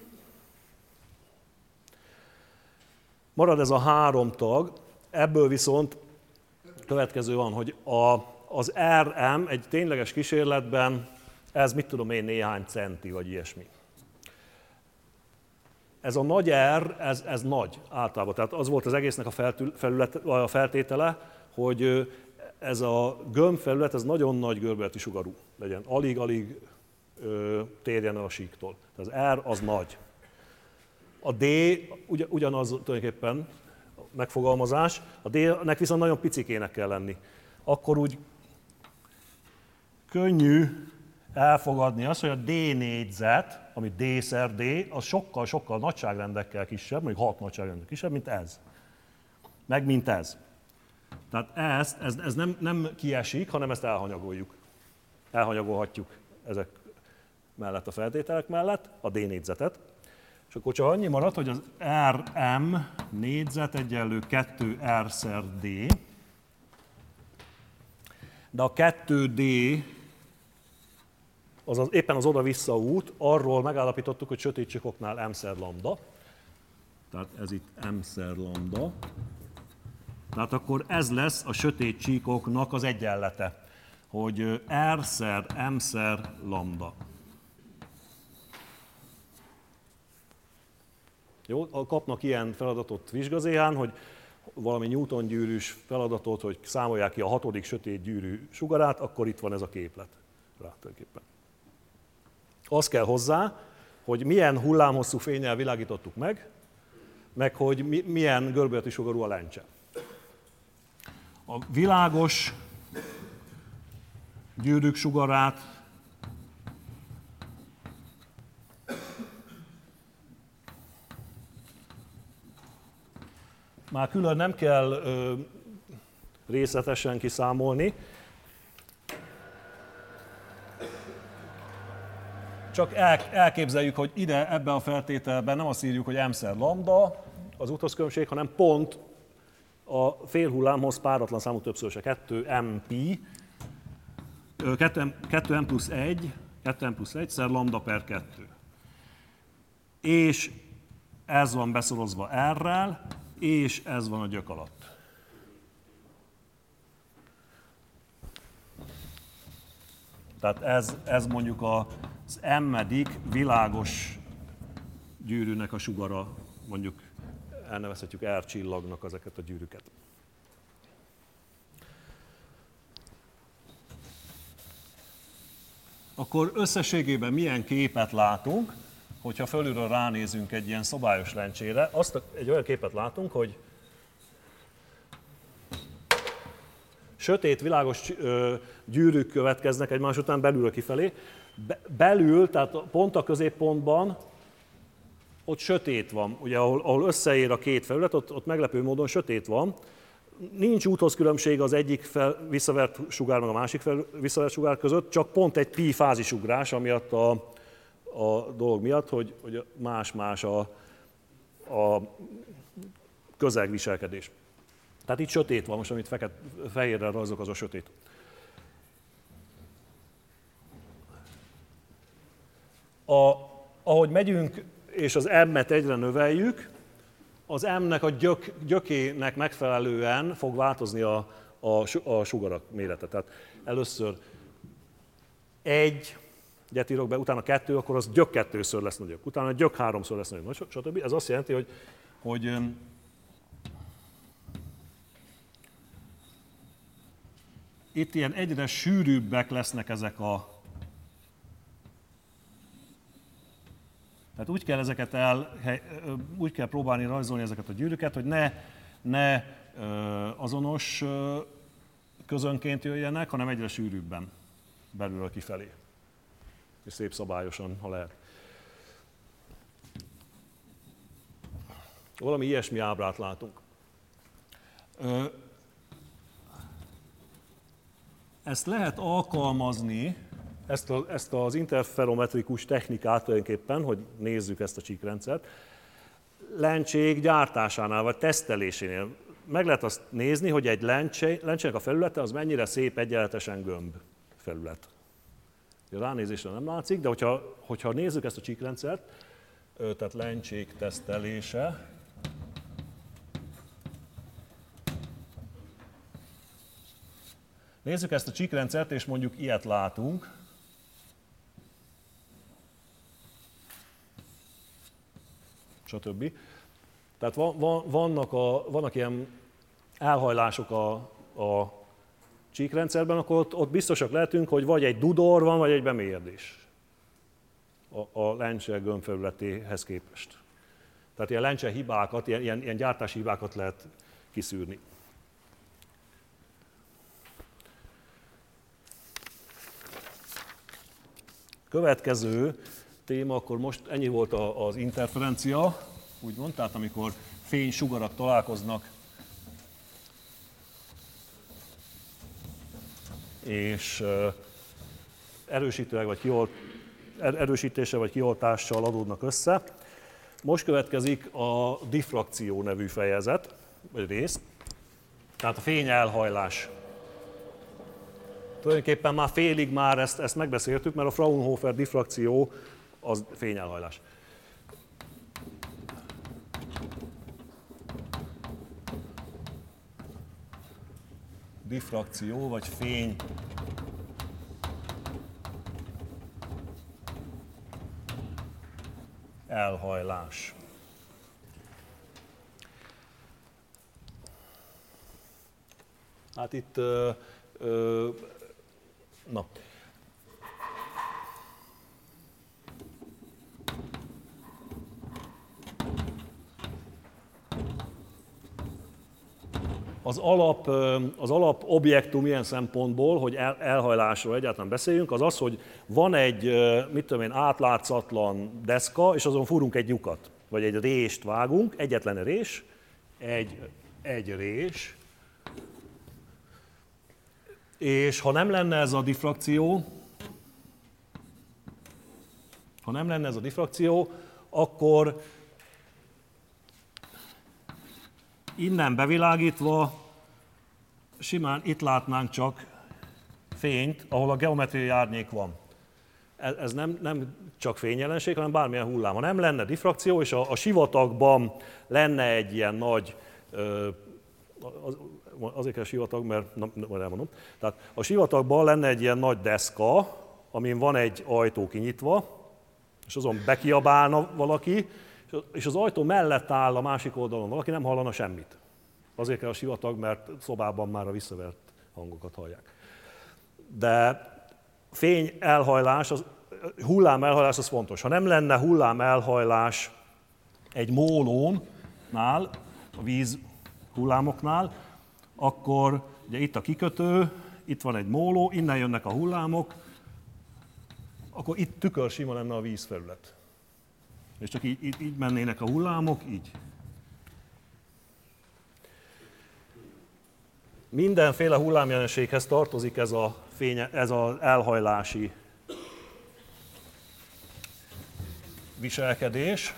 [SPEAKER 1] Marad ez a három tag, ebből viszont következő van, hogy az RM egy tényleges kísérletben, ez mit tudom én, néhány centi, vagy ilyesmi. ez a nagy R, ez nagy általában. Tehát az volt az egésznek a feltétele, hogy ez a gömbfelület, ez nagyon nagy görbületi sugarú legyen. Alig-alig térjen el a síktól. Tehát az R az nagy. A D ugyanaz tulajdonképpen megfogalmazás, a D-nek viszont nagyon picikének kell lenni. Akkor úgy könnyű elfogadni azt, hogy a D négyzet, ami D-szer D, az sokkal nagyságrendekkel kisebb, mondjuk 6 nagyságrendekkel kisebb, mint ez. Meg mint ez. Tehát ez nem kiesik, hanem ezt elhanyagoljuk. Elhanyagolhatjuk ezek mellett a feltételek mellett, a D négyzetet. És akkor csak annyi marad, hogy az Rm négyzet egyenlő 2R-szer D, de a 2D az éppen az oda-vissza út, arról megállapítottuk, hogy sötét csíkoknál m-szer lambda. Tehát ez itt m-szer lambda. Tehát akkor ez lesz a sötét csíkoknak az egyenlete, hogy R-szer m-szer lambda. Jó, kapnak ilyen feladatot vizsgazéhán, hogy valami Newton gyűrűs feladatot, hogy számolják ki a 6. sötét gyűrű sugarát, akkor itt van ez a képlet rá tulajdonképpen. Az kell hozzá, hogy milyen hullámhosszú fénnyel világítottuk meg hogy milyen görbületi sugarú a lencse. A világos gyűrűk sugarát már külön nem kell részletesen kiszámolni, csak elképzeljük, hogy ide ebben a feltételben nem azt írjuk, hogy m-szer lambda az úthozkülönbség, hanem pont a félhullámhoz páratlan számú többszöröse 2m plusz 1 szer lambda per 2. És ez van beszorozva R-rel, és ez van a gyök alatt. Tehát ez mondjuk az m-edik világos gyűrűnek a sugara, mondjuk elnevezhetjük R csillagnak ezeket a gyűrűket. Akkor összességében milyen képet látunk, hogyha fölülről ránézünk egy ilyen szabályos lencsére? Egy olyan képet látunk, hogy sötét, világos gyűrűk következnek egymás után belülről kifelé. Belül, tehát pont a középpontban, ott sötét van, ugye ahol összeér a két felület, ott meglepő módon sötét van. Nincs úthozkülönbség az egyik visszavert sugár meg a másik visszavert sugár között, csak pont egy pi fázisugrás, amiatt a dolog miatt, hogy más-más a közegviselkedés. Tehát itt sötét van, most amit fehérrel rajzolok, az a sötét. Ahogy megyünk és az m-et egyre növeljük, az m-nek a gyökének megfelelően fog változni a sugarak mérete. Tehát először 1 írok be, utána 2, akkor az gyök 2-ször lesz nagyobb, utána gyök 3-szor lesz nagyobb, stb. Ez azt jelenti, hogy itt ilyen egyre sűrűbbek lesznek ezek tehát úgy kell próbálni rajzolni ezeket a gyűrűket, hogy ne azonos közönként jöjjenek, hanem egyre sűrűbben belülről kifelé. És szép szabályosan, ha lehet. Valami ilyesmi ábrát látunk. Ezt lehet alkalmazni, ezt az interferometrikus technikát tulajdonképpen, hogy nézzük ezt a csíkrendszert, lencsék gyártásánál vagy tesztelésénél. Meg lehet azt nézni, hogy egy lencsének a felülete az mennyire szép egyenletesen gömb felület. A ránézésre nem látszik, de hogyha nézzük ezt a csíkrendszert, tehát lencsék tesztelése, nézzük ezt a csíkrendszert, és mondjuk ilyet látunk. stb. Tehát vannak ilyen elhajlások a csíkrendszerben, akkor ott biztosak lehetünk, hogy vagy egy dudor van, vagy egy bemélyedés a lencse gömbfelületéhez képest. Tehát ilyen lencse hibákat, ilyen gyártási hibákat lehet kiszűrni. Következő téma, akkor most ennyi volt az interferencia, úgymond, tehát amikor fénysugarak találkoznak, és erősítéssel vagy kioltással adódnak össze. Most következik a diffrakció nevű fejezet, vagy rész, tehát a fényelhajlás. Tulajdonképpen már félig már ezt megbeszéltük, mert a Fraunhofer diffrakció az fényelhajlás. Diffrakció vagy fény elhajlás. Hát itt na. Az alap objektum ilyen szempontból, hogy elhajlásról egyáltalán beszéljünk, az az, hogy van egy, átlátszatlan deszka, és azon fúrunk egy lyukat, vagy egy rést vágunk, egyetlen rés, egy rés, és ha nem lenne ez a diffrakció, akkor innen bevilágítva simán itt látnánk csak fényt, ahol a geometriai árnyék van. Ez nem csak fényjelenség, hanem bármilyen hullám. Ha nem lenne diffrakció, és a sivatagban lenne egy ilyen nagy, azért kell sivatag, mert majd elmondom. Tehát a sivatagban lenne egy ilyen nagy deszka, amin van egy ajtó kinyitva, és azon bekiabálna valaki, és az ajtó mellett áll a másik oldalon valaki, nem hallana semmit. Azért kell a sivatag, mert szobában már a visszavert hangokat hallják. De fény elhajlás, hullám elhajlás az fontos. Ha nem lenne hullám elhajlás egy mólónál, a víz hullámoknál, akkor ugye itt a kikötő, itt van egy móló, innen jönnek a hullámok, akkor itt tükörsima lenne a vízfelület. És csak így mennének a hullámok, így. Mindenféle hullámjelenséghez tartozik ez az elhajlási viselkedés.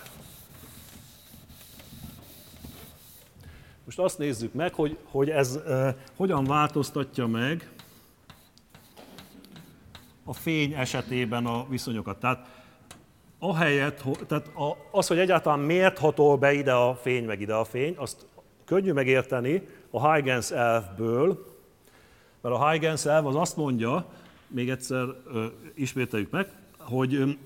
[SPEAKER 1] Most azt nézzük meg, hogy ez hogyan változtatja meg a fény esetében a viszonyokat. Tehát az, hogy egyáltalán miért hatol be ide a fény, meg ide a fény, azt könnyű megérteni a Huygens elvből, mert a Huygens elv az azt mondja, még egyszer ismételjük meg, hogy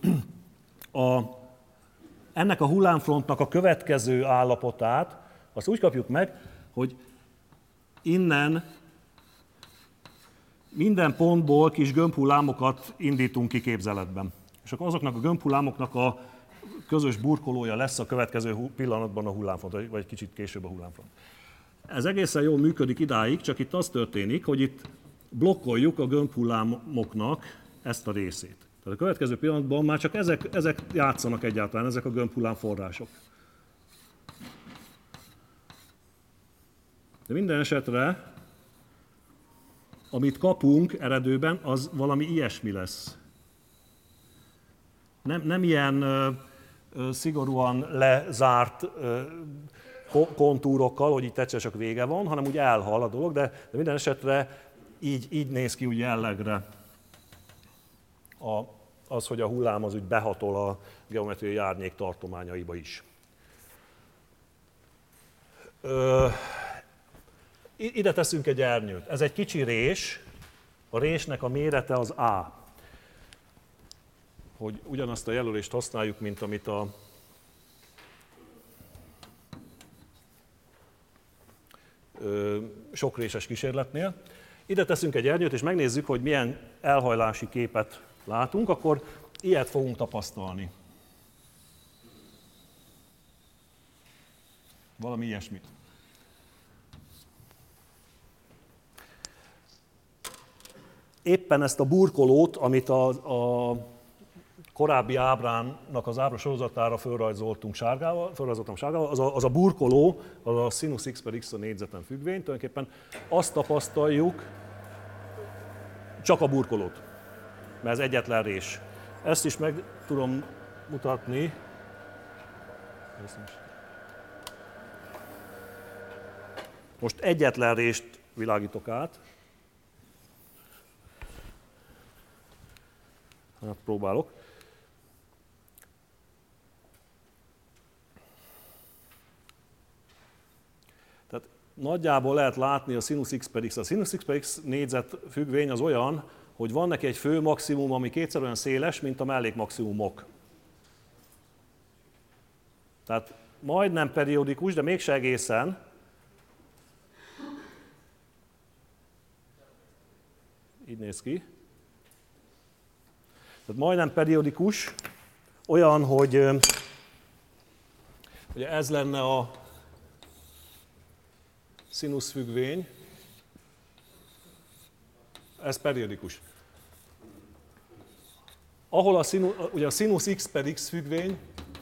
[SPEAKER 1] ennek a hullámfrontnak a következő állapotát, azt úgy kapjuk meg, hogy innen minden pontból kis gömbhullámokat indítunk ki képzeletben. És akkor azoknak a gömbhullámoknak a közös burkolója lesz a következő pillanatban a hullámfront, vagy kicsit később a hullámfront. Ez egészen jól működik idáig, csak itt az történik, hogy itt blokkoljuk a gömbhullámoknak ezt a részét. Tehát a következő pillanatban már csak ezek játszanak egyáltalán, ezek a gömbhullám források. De minden esetre, amit kapunk eredőben, az valami ilyesmi lesz. Nem ilyen szigorúan lezárt kontúrokkal, hogy itt egyszer csak vége van, hanem úgy elhal a dolog, de minden esetre így néz ki úgy jellegre az, hogy a hullám az úgy behatol a geometriai árnyék tartományaiba is. Ide teszünk egy ernyőt. Ez egy kicsi rés, a résnek a mérete az A. Hogy ugyanazt a jelölést használjuk, mint amit sokréses kísérletnél. Ide teszünk egy ernyőt, és megnézzük, hogy milyen elhajlási képet látunk, akkor ilyet fogunk tapasztalni. Valami ilyesmit. Éppen ezt a burkolót, amit a korábbi ábrának az ábra sorozatára fölrajzoltam sárgával, az a burkoló, az a sinus x per x a négyzeten függvény, tulajdonképpen azt tapasztaljuk, csak a burkolót, mert ez egyetlen rés. Ezt is meg tudom mutatni. Most egyetlen rést világítok át. Hát próbálok. Tehát nagyjából lehet látni a sinus x per x. A sinus x per x négyzet függvény az olyan, hogy van neki egy fő maximum, ami kétszer olyan széles, mint a mellékmaximumok. Tehát majdnem periódikus, de mégse egészen. Így néz ki. Tehát majdnem periódikus, olyan, hogy ez lenne a szinusz függvény, ez periódikus. Ahol a sinus x per x függvény,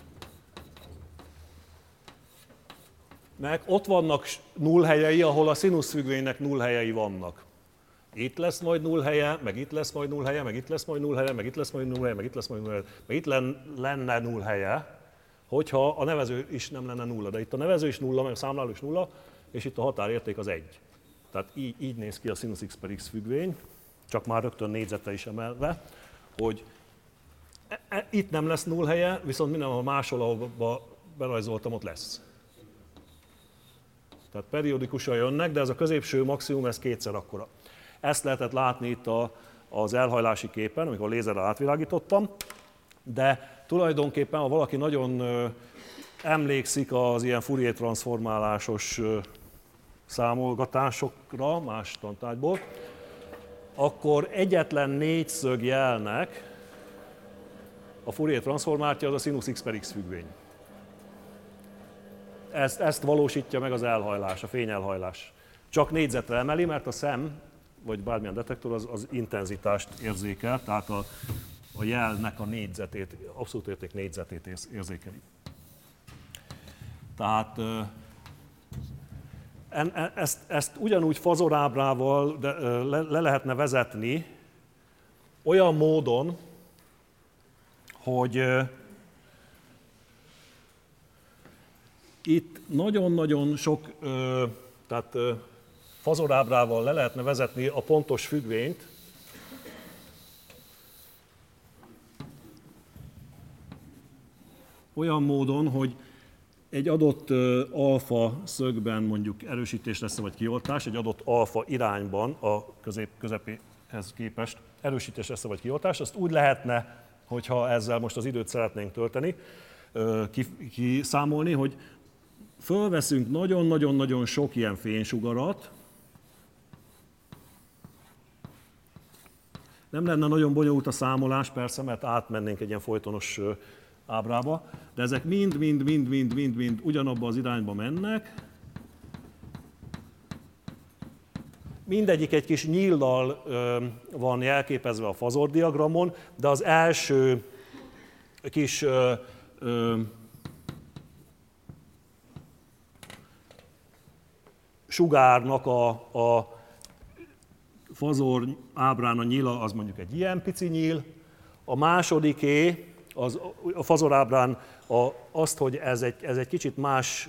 [SPEAKER 1] meg ott vannak nullhelyei, ahol a szinusz függvénynek nullhelyei vannak. Itt lesz majd nullhelye, meg itt lesz majd nullhelye, meg itt lesz majd nullhelye, meg itt lesz majd nullhelye, meg itt lesz majd nullhelye, meg itt lenne nullhelye, hogyha a nevező is nem lenne nulla. De itt a nevező is nulla, meg a számláló is nulla, és itt a határérték az 1. Tehát így néz ki a sinus x per x függvény, csak már rögtön négyzete is emelve, hogy itt nem lesz nullhelye, viszont mindenhol máshol, ahol berajzoltam, ott lesz. Tehát periódikusan jönnek, de ez a középső maximum, ez kétszer akkora. Ezt lehetett látni itt az elhajlási képen, amikor lézerrel átvilágítottam, de tulajdonképpen, ha valaki nagyon emlékszik az ilyen Fourier transformálásos számolgatásokra más tantárgyból, akkor egyetlen négyszög jelnek a Fourier transformátja az a sinus x per x függvény. Ezt valósítja meg az elhajlás, a fényelhajlás. Csak négyzetre emeli, mert a szem, vagy bármilyen detektor az intenzitást érzékel, tehát a jelnek a négyzetét, abszolút érték négyzetét érzékeli. Tehát ezt ugyanúgy fazorábrával le lehetne vezetni olyan módon, hogy itt nagyon-nagyon sok, tehát fazorábrával le lehetne vezetni a pontos függvényt, olyan módon, hogy egy adott alfa szögben mondjuk erősítés lesz vagy kioltás, egy adott alfa irányban a közepéhez képest erősítés lesz vagy kioltás, azt úgy lehetne, hogyha ezzel most az időt szeretnénk tölteni, kiszámolni, hogy fölveszünk nagyon-nagyon-nagyon sok ilyen fénysugarat, nem lenne nagyon bonyolult a számolás, persze, mert átmennénk egy ilyen folytonos ábrába, de ezek mind ugyanabba az irányba mennek. Mindegyik egy kis nyíllal van jelképezve a fazordiagramon, de az első kis sugárnak a fazor ábrán a nyíla az mondjuk egy ilyen pici nyíl, a másodiké a fazorábrán azt, hogy ez egy kicsit más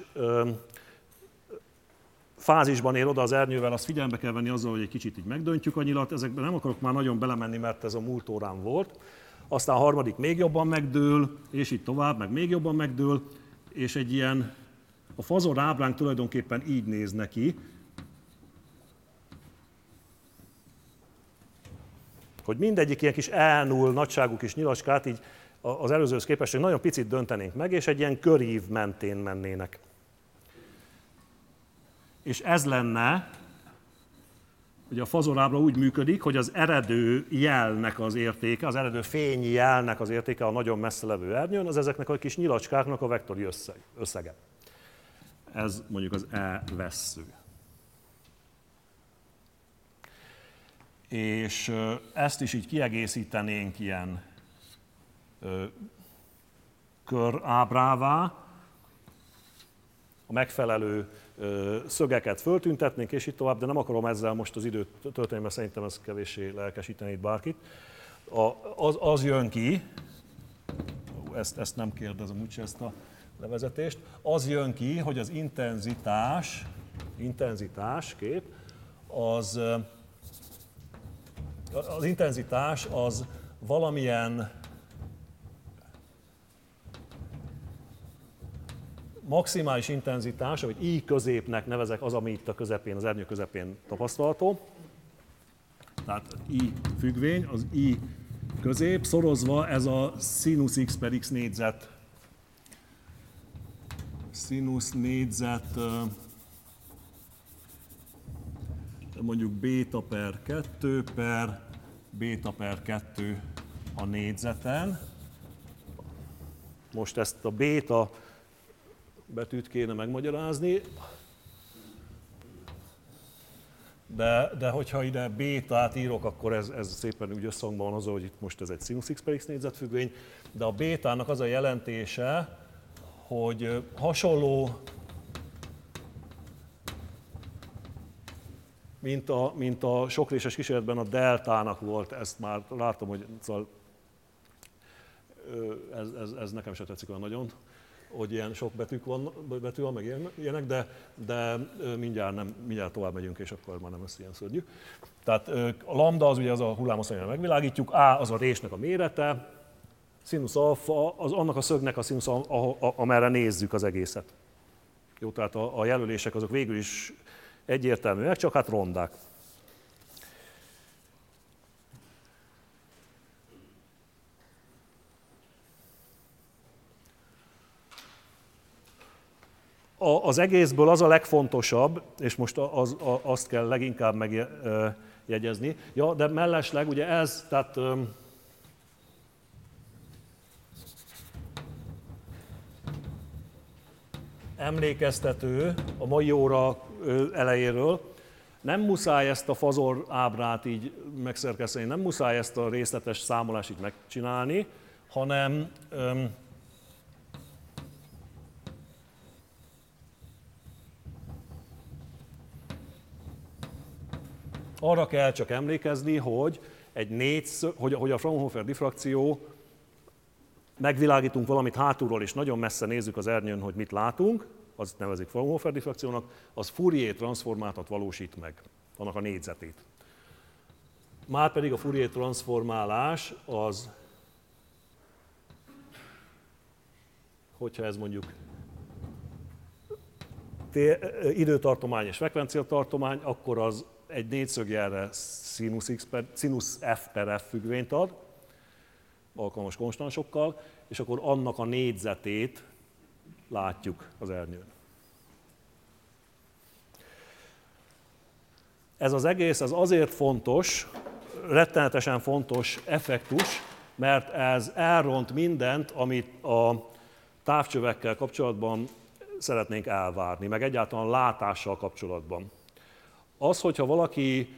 [SPEAKER 1] fázisban ér oda az ernyővel, azt figyelembe kell venni azzal, hogy egy kicsit így megdöntjük a nyilat, ezekben nem akarok már nagyon belemenni, mert ez a múlt órán volt. Aztán a harmadik még jobban megdől, és így tovább, meg még jobban megdől, és egy ilyen, a fazorábránk tulajdonképpen így néz neki, hogy mindegyik ilyen kis E0 nagyságú kis nyilaskát így az előzőhöz képest nagyon picit döntenénk meg, és egy ilyen körív mentén mennének. és ez lenne, ugye a fazorábra úgy működik, hogy az eredő jelnek az értéke, az eredő fényi jelnek az értéke a nagyon messze levő ernyőn, az ezeknek a kis nyilacskáknak a vektori összege. Ez mondjuk az E vessző. És ezt is így kiegészítenénk ilyen körábrává, a megfelelő szögeket föltüntetnénk, és így tovább, de nem akarom ezzel most az időt tölteni, mert szerintem ez kevéssé lelkesíteni itt bárkit. Az jön ki, ezt nem kérdezem úgyse ezt a levezetést, az jön ki, hogy az intenzitás az valamilyen maximális intenzitás, amit I középnek nevezek, az, ami itt a közepén, az ernyő közepén tapasztalható. Tehát I függvény, az I közép, szorozva ez a sinus x per x négyzet. Sinus négyzet, mondjuk béta per 2 per béta per 2 a négyzeten. Most ezt a béta betűt kéne megmagyarázni, de hogyha ide bétát írok, akkor ez szépen úgy összhangban van azzal, hogy itt most ez egy sinus x per x négyzetfüggvény, de a bétának az a jelentése, hogy hasonló, mint a sokréses kísérletben a deltának volt, ezt már látom, hogy szóval ez nekem sem tetszik olyan nagyon, hogy ilyen sok betű van, meg ilyenek, de mindjárt tovább megyünk, és akkor már nem lesz ilyen szörnyű. Tehát a lambda az ugye az a hullámoszonyra megvilágítjuk, A az a résnek a mérete, sinus alfa az annak a szögnek a sinus, amerre nézzük az egészet. Jó, tehát a jelölések azok végül is egyértelműek, csak hát rondák. Az egészből az a legfontosabb, és most azt kell leginkább megjegyezni, ja, de mellesleg ugye ez, tehát emlékeztető a mai óra elejéről, nem muszáj ezt a fazor ábrát így megszerkeszteni, nem muszáj ezt a részletes számolást így megcsinálni, hanem arra kell csak emlékezni, hogy hogy a Fraunhofer diffrakció, megvilágítunk valamit hátulról, és nagyon messze nézzük az ernyőn, hogy mit látunk, azt nevezik Fraunhofer diffrakciónak, az Fourier transformátot valósít meg, annak a négyzetét. Márpedig a Fourier transformálás az, hogyha ez mondjuk időtartomány és frekvenciatartomány, akkor az egy négyszögjelre sinus f per f függvényt ad, alkalmas konstansokkal, és akkor annak a négyzetét látjuk az ernyőn. Ez az egész ez azért fontos, rettenetesen fontos effektus, mert ez elront mindent, amit a távcsövekkel kapcsolatban szeretnénk elvárni, meg egyáltalán látással kapcsolatban. Az, hogyha valaki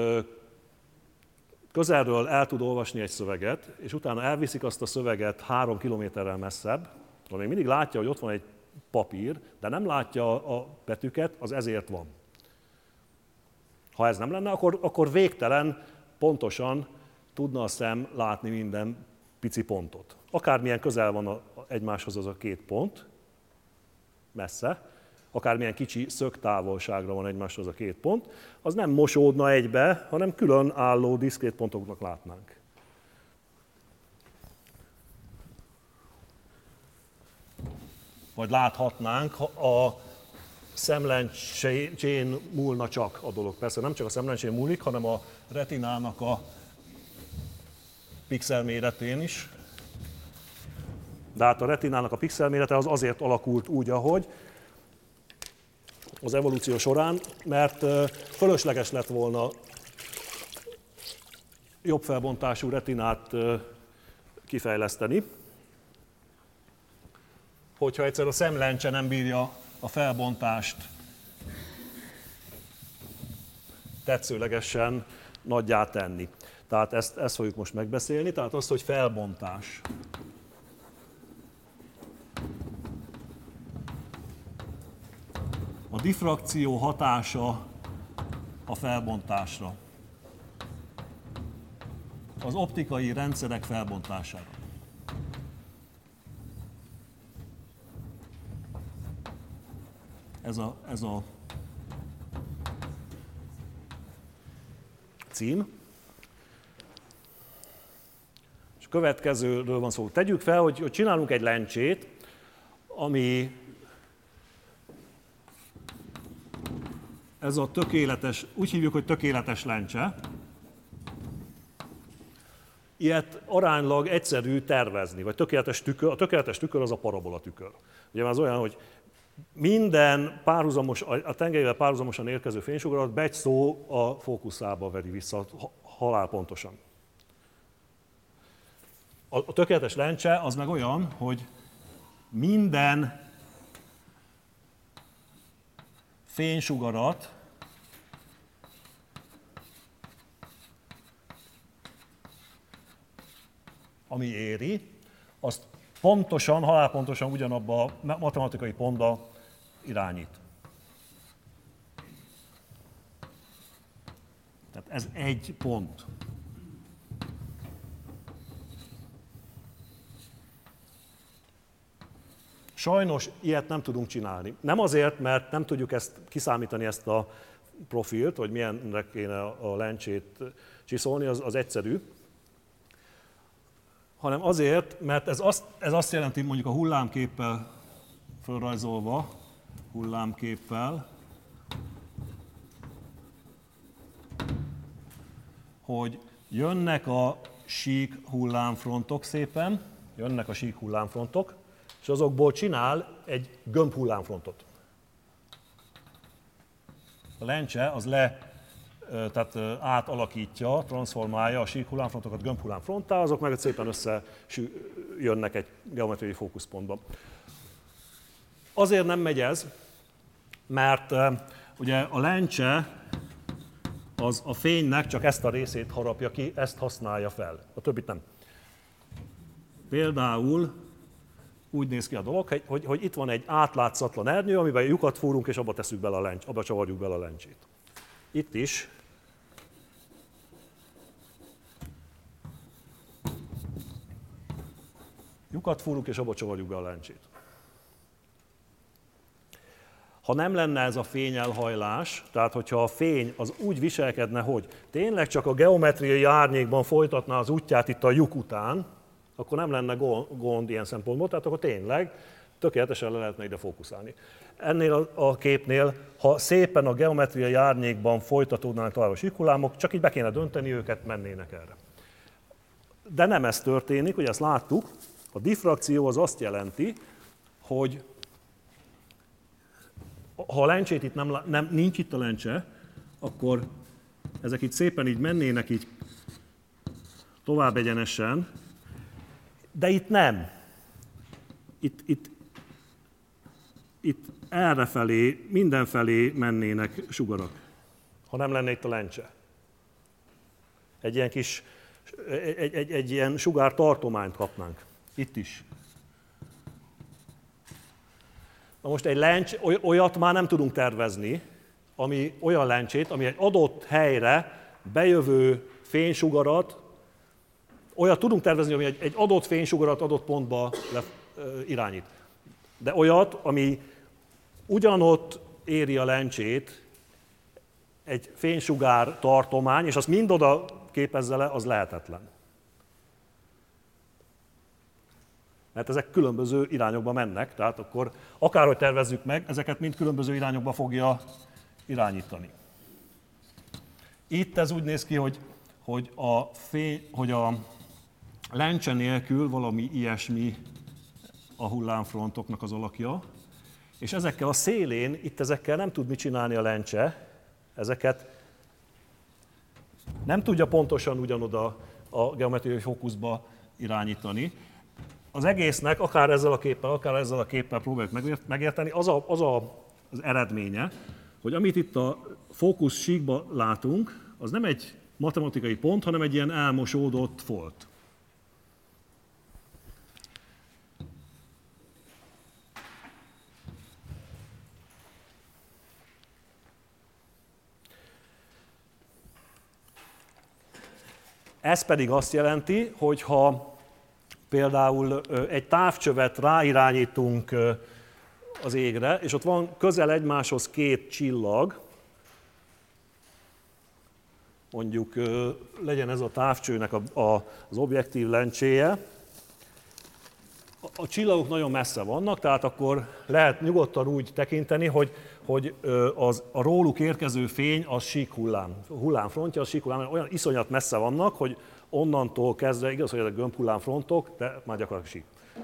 [SPEAKER 1] közelről el tud olvasni egy szöveget, és utána elviszik azt a szöveget 3 kilométerrel messzebb, még mindig látja, hogy ott van egy papír, de nem látja a betűket, az ezért van. Ha ez nem lenne, akkor végtelen pontosan tudna a szem látni minden pici pontot. Akármilyen közel van egymáshoz az a két pont, messze, akármilyen kicsi szögtávolságra van egymáshoz a két pont, az nem mosódna egybe, hanem külön álló diszkrét pontoknak látnánk. Vagy láthatnánk, ha a szemlencsén múlna csak a dolog. Persze nem csak a szemlencsén múlik, hanem a retinának a pixelméretén is. De hát a retinának a pixelmérete az azért alakult úgy, ahogy, az evolúció során, mert fölösleges lett volna jobb felbontású retinát kifejleszteni, hogyha egyszer a szemlencse nem bírja a felbontást tetszőlegesen nagyjá tenni. Tehát ezt fogjuk most megbeszélni, tehát azt, hogy felbontás. A diffrakció hatása a felbontásra. Az optikai rendszerek felbontására. Ez a cím. És a következőről van szó. Tegyük fel, hogy csinálunk egy lencsét, ami ez a tökéletes, úgy hívjuk, hogy tökéletes lencse. Ilyet aránylag egyszerű tervezni, vagy tökéletes tükör. A tökéletes tükör az a parabola tükör. Ugye az olyan, hogy minden a tengelyvel párhuzamosan érkező fénysugarat begy szó a fókuszába veri vissza halálpontosan. A tökéletes lencse az meg olyan, hogy minden fénysugarat ami éri, azt pontosan, halálpontosan ugyanabba a matematikai pontba irányít. Tehát ez egy pont. Sajnos ilyet nem tudunk csinálni. Nem azért, mert nem tudjuk kiszámítani ezt a profilt, hogy milyenre kéne a lencsét csiszolni, az egyszerű, hanem azért, mert ez azt jelenti, mondjuk a hullámképpel fölrajzolva, hogy jönnek a sík hullámfrontok szépen, és azokból csinál egy gömb hullámfrontot. A lencse az tehát átalakítja, transformálja a sík hullámfrontokat gömb hullámfronttá, azok meg szépen összejönnek egy geometriai fókuszpontba. Azért nem megy ez, mert ugye a lencse az a fénynek csak ezt a részét harapja ki, ezt használja fel, a többit nem. Például úgy néz ki a dolog, hogy itt van egy átlátszatlan ernyő, amiben lyukat fúrunk, és abba csavarjuk bele a lencsét. Itt is lyukat fúrunk, és abba csavarjuk be a lencsét. Ha nem lenne ez a fényelhajlás, tehát hogyha a fény az úgy viselkedne, hogy tényleg csak a geometriai árnyékban folytatná az útját itt a lyuk után, akkor nem lenne gond ilyen szempontból, tehát akkor tényleg tökéletesen le lehetne ide fókuszálni. Ennél a képnél, ha szépen a geometriai árnyékban folytatódnának tovább a síkhullámok, csak így be kéne dönteni őket, mennének erre. De nem ez történik, ugye ezt láttuk, a diffrakció az azt jelenti, hogy ha a lencsét itt nincs itt a lencse, akkor ezek itt szépen így mennének így tovább egyenesen, de itt nem. Itt errefelé, mindenfelé mennének sugarak, ha nem lenne itt a lencse. Egy ilyen sugár tartományt kapnánk. Itt is. Na most egy olyat már nem tudunk tervezni, ami olyan lencsét, ami egy adott helyre bejövő fénysugarat, olyat tudunk tervezni, ami egy adott fénysugarat adott pontba irányít. De olyat, ami ugyanott éri a lencsét, egy fénysugár tartomány, és azt mind oda képezze le, az lehetetlen. Mert ezek különböző irányokba mennek, tehát akkor akárhogy tervezzük meg, ezeket mind különböző irányokba fogja irányítani. Itt ez úgy néz ki, hogy a lencse nélkül valami ilyesmi a hullámfrontoknak az alakja, és ezekkel a szélén, itt ezekkel nem tud mit csinálni a lencse, ezeket nem tudja pontosan ugyanoda a geometriai fókuszba irányítani. Az egésznek, akár ezzel a képpel próbáljuk megérteni, az eredménye, hogy amit itt a fókusz síkban látunk, az nem egy matematikai pont, hanem egy ilyen elmosódott folt. Ez pedig azt jelenti, hogy ha például egy távcsövet ráirányítunk az égre, és ott van közel egymáshoz két csillag, mondjuk legyen ez a távcsőnek az objektív lencséje, a csillagok nagyon messze vannak, tehát akkor lehet nyugodtan úgy tekinteni, hogy a róluk érkező fény az hullámfrontja, az síkhullám, olyan iszonyat messze vannak, hogy onnantól kezdve, igaz, hogy ezek gömbhullámfrontok, de már gyakorlatilag sík.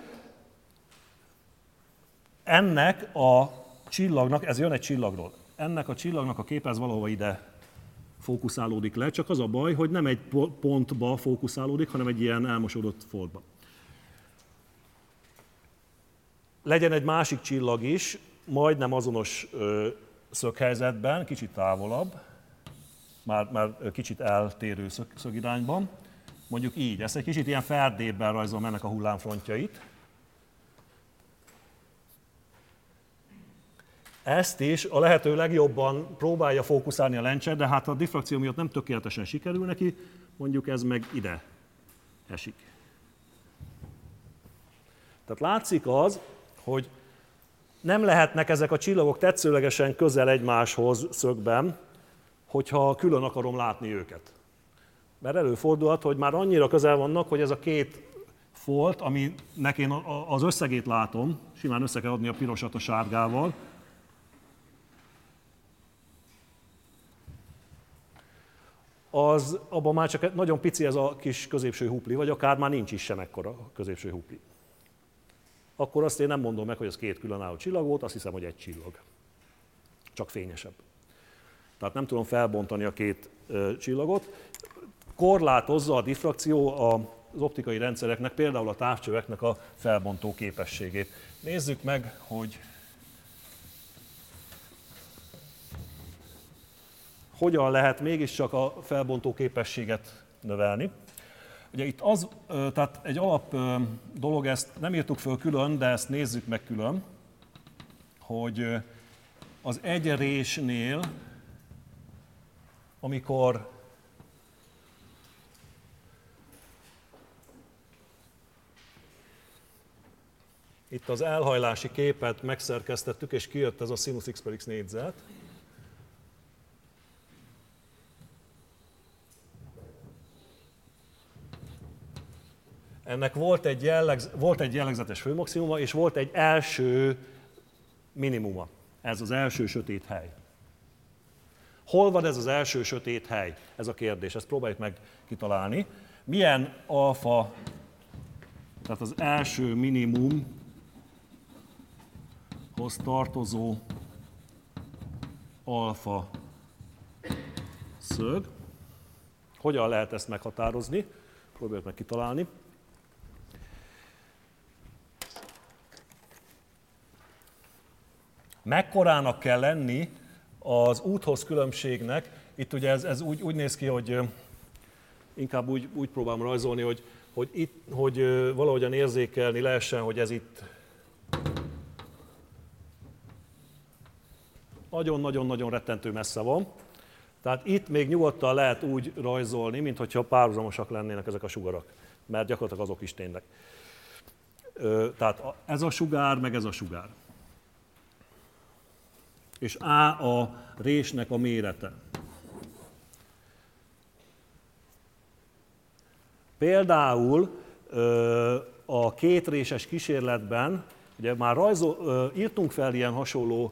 [SPEAKER 1] Ennek a csillagnak, ez jön egy csillagról, ennek a csillagnak a képe ez valahova ide fókuszálódik le, csak az a baj, hogy nem egy pontba fókuszálódik, hanem egy ilyen elmosódott foltba. Legyen egy másik csillag is, majdnem azonos szöghelyzetben, kicsit távolabb, már kicsit eltérő szögirányban. Mondjuk így, ezt egy kicsit ilyen ferdébben rajzolom ennek a hullámfrontjait. Ezt is a lehető legjobban próbálja fókuszálni a lencse, de hát a diffrakció miatt nem tökéletesen sikerül neki, mondjuk ez meg ide esik. Tehát látszik az, hogy nem lehetnek ezek a csillagok tetszőlegesen közel egymáshoz szögben, hogyha külön akarom látni őket. Mert előfordulhat, hogy már annyira közel vannak, hogy ez a két folt, aminek én az összegét látom, simán össze kell adni a pirosat a sárgával, abban már csak nagyon pici ez a kis középső hupli, vagy akár már nincs is sem ekkora a középső hupli. Akkor azt én nem mondom meg, hogy ez két különálló csillag volt, azt hiszem, hogy egy csillag. Csak fényesebb. Tehát nem tudom felbontani a két csillagot. Korlátozza a diffrakció az optikai rendszereknek, például a távcsöveknek a felbontó képességét. Nézzük meg, hogy hogyan lehet mégiscsak a felbontó képességet növelni. Ugye itt tehát egy alap dolog, ezt nem írtuk föl külön, de ezt nézzük meg külön, hogy az egyrésnél, amikor itt az elhajlási képet megszerkesztettük, és kijött ez a sinus x per x négyzet, ennek volt egy jellegzetes főmaximuma, és volt egy első minimuma. Ez az első sötét hely. Hol van ez az első sötét hely? Ez a kérdés, ezt próbáljuk meg kitalálni. Milyen alfa, tehát az első minimumhoz tartozó alfa szög. Hogyan lehet ezt meghatározni? Próbáljuk meg kitalálni. Mekkorának kell lenni az úthoz különbségnek, itt ugye ez úgy néz ki, hogy inkább úgy próbálom rajzolni, hogy valahogyan érzékelni lehessen, hogy ez itt nagyon-nagyon-nagyon rettentő messze van. Tehát itt még nyugodtan lehet úgy rajzolni, mintha párhuzamosak lennének ezek a sugarak, mert gyakorlatilag azok is tényleg. Tehát ez a sugár, meg ez a sugár. És A a résnek a mérete. Például a kétréses kísérletben, ugye már írtunk fel ilyen hasonló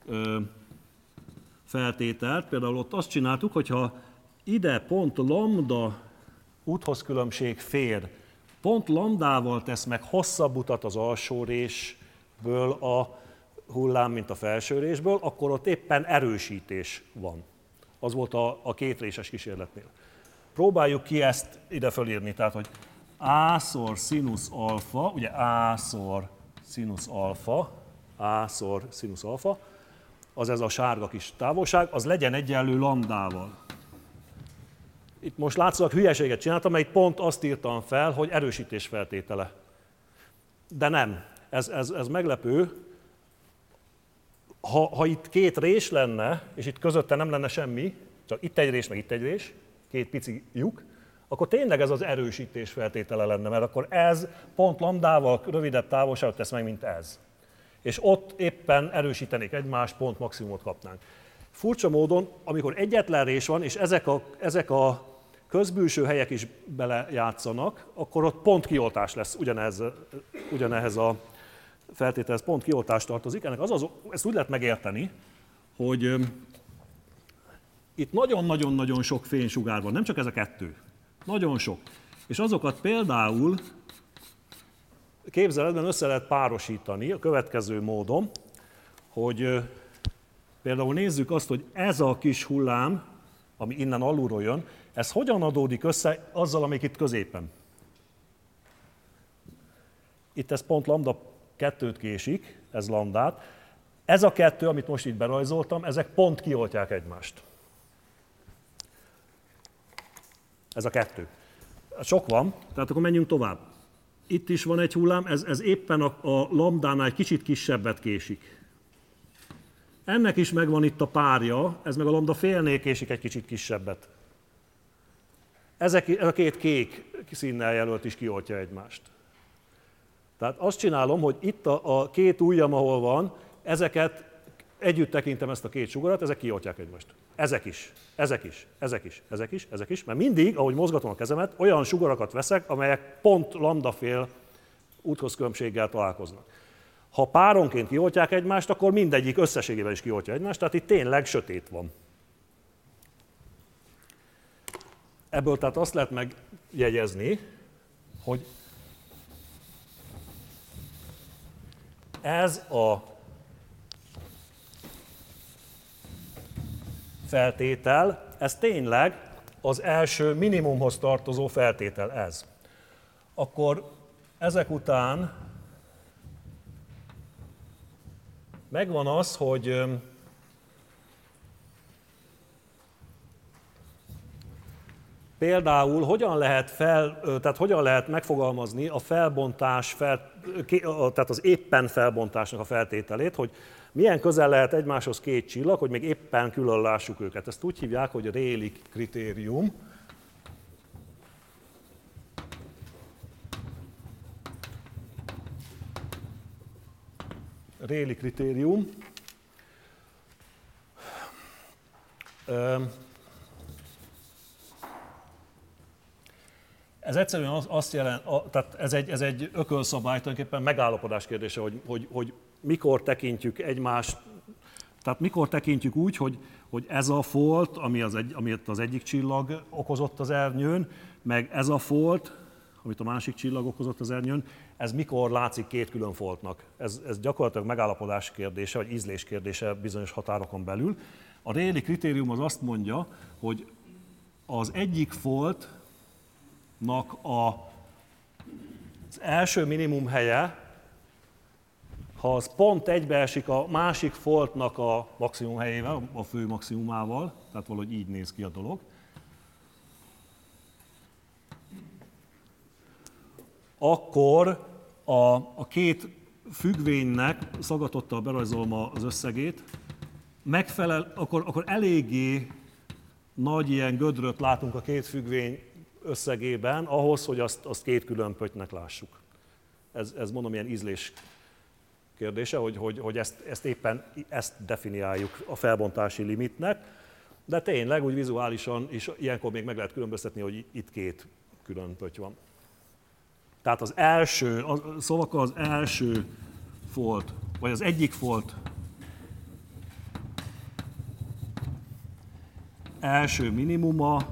[SPEAKER 1] feltételt, például ott azt csináltuk, hogyha ide pont lambda úthoz különbség fér, pont lambdával tesz meg hosszabb utat az alsó résből a hullám, mint a felső résből, akkor ott éppen erősítés van. Az volt a kétréses kísérletnél. Próbáljuk ki ezt ide fölírni, tehát hogy A-szor színusz alfa, ugye A-szor színusz alfa, A-szor színusz alfa, az ez a sárga kis távolság, az legyen egyenlő lambdával. Itt most látszólag hülyeséget csináltam, mert itt pont azt írtam fel, hogy erősítés feltétele. De nem, ez meglepő. Ha itt két rés lenne, és itt közötte nem lenne semmi, csak itt egy rés, meg itt egy rés, két pici lyuk, akkor tényleg ez az erősítés feltétele lenne, mert akkor ez pont lambdával rövidebb távolságot tesz meg, mint ez. És ott éppen erősítenék egymást, pont maximumot kapnánk. Furcsa módon, amikor egyetlen rés van, és ezek a közbülső helyek is belejátszanak, akkor ott pont kioltás lesz ugyanehhez a feltételhez, pont kioltás tartozik. Ennek ezt úgy lehet megérteni, hogy itt nagyon-nagyon-nagyon sok fénysugár van, nem csak ez a kettő, nagyon sok. És azokat például képzeletben össze lehet párosítani a következő módon, hogy például nézzük azt, hogy ez a kis hullám, ami innen alulról jön, ez hogyan adódik össze azzal, amik itt középen. Itt ez pont lambda 2-t késik, ez lambdát. Ez a kettő, amit most itt berajzoltam, ezek pont kioltják egymást. Ez a kettő. Sok van, tehát akkor menjünk tovább. Itt is van egy hullám, ez éppen a lambdánál egy kicsit kisebbet késik. Ennek is megvan itt a párja, ez meg a lambda félnél késik egy kicsit kisebbet. Ez a két kék színnel jelölt is kioltja egymást. Tehát azt csinálom, hogy itt a két ujjam, ahol van, ezeket együtt tekintem ezt a két sugarat, ezek kioltják egymást. Ezek is, ezek is, ezek is, ezek is, ezek is, mert mindig, ahogy mozgatom a kezemet, olyan sugarakat veszek, amelyek pont lambdafél úthozkülönbséggel találkoznak. Ha páronként kioltják egymást, akkor mindegyik összességében is kioltja egymást, tehát itt tényleg sötét van. Ebből tehát azt lehet megjegyezni, hogy ez a feltétel, ez tényleg az első minimumhoz tartozó feltétel ez. Akkor ezek után megvan az, hogy például hogyan lehet megfogalmazni a felbontás, tehát az éppen felbontásnak a feltételét, hogy milyen közel lehet egymáshoz két csillag, hogy még éppen külön lássuk őket. Ezt úgy hívják, hogy Rayleigh kritérium. Rayleigh kritérium. Ez egyszerűen azt jelent, tehát ez egy ökölszabály, tulajdonképpen megállapodás kérdése, hogy mikor tekintjük egymást, tehát mikor tekintjük úgy, hogy ez a folt, amit az egyik csillag okozott az ernyőn, meg ez a folt, amit a másik csillag okozott az ernyőn, ez mikor látszik két külön foltnak. Ez gyakorlatilag megállapodás kérdése, vagy ízlés kérdése bizonyos határokon belül. A Rayleigh kritérium az azt mondja, hogy az egyik foltnak az első minimum helye, ha az pont egybeesik a másik foltnak a maximum helyével, a fő maximumával, tehát valahogy így néz ki a dolog, akkor a két függvénynek, szagatottal berajzolom az összegét, megfelel, akkor eléggé nagy ilyen gödröt látunk a két függvény összegében, ahhoz, hogy azt két külön pöttynek lássuk. Ez mondom ilyen ízlés kérdése, hogy ezt éppen definiáljuk a felbontási limitnek, de tényleg úgy vizuálisan is ilyenkor még meg lehet különböztetni, hogy itt két külön pötty van. Tehát az első folt, vagy az egyik folt első minimuma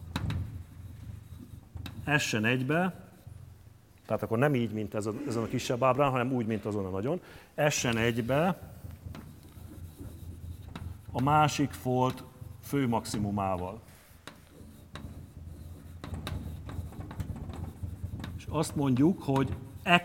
[SPEAKER 1] essen egybe, tehát akkor nem így, mint ezen a kisebb ábrán, hanem úgy, mint azon a nagyon, essen egybe a másik folt fő maximumával. És azt mondjuk, hogy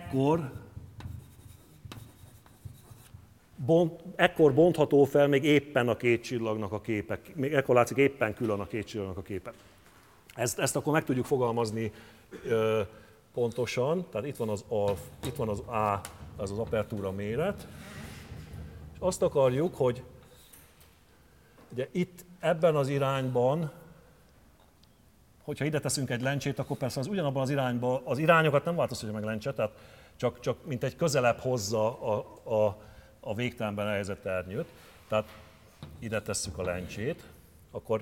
[SPEAKER 1] ekkor bontható fel még éppen a két csillagnak a képe, még ekkor látszik éppen külön a két csillagnak a képe. Ezt akkor meg tudjuk fogalmazni pontosan, tehát itt van az A, az az apertúra méret, és azt akarjuk, hogy ugye itt ebben az irányban, hogyha ide teszünk egy lencsét, akkor persze az ugyanabban az irányban, az irányokat nem változtatja meg lencse, tehát csak mint egy közelebb hozza a végtelenben elhelyezett ernyőt. Tehát ide tesszük a lencsét, akkor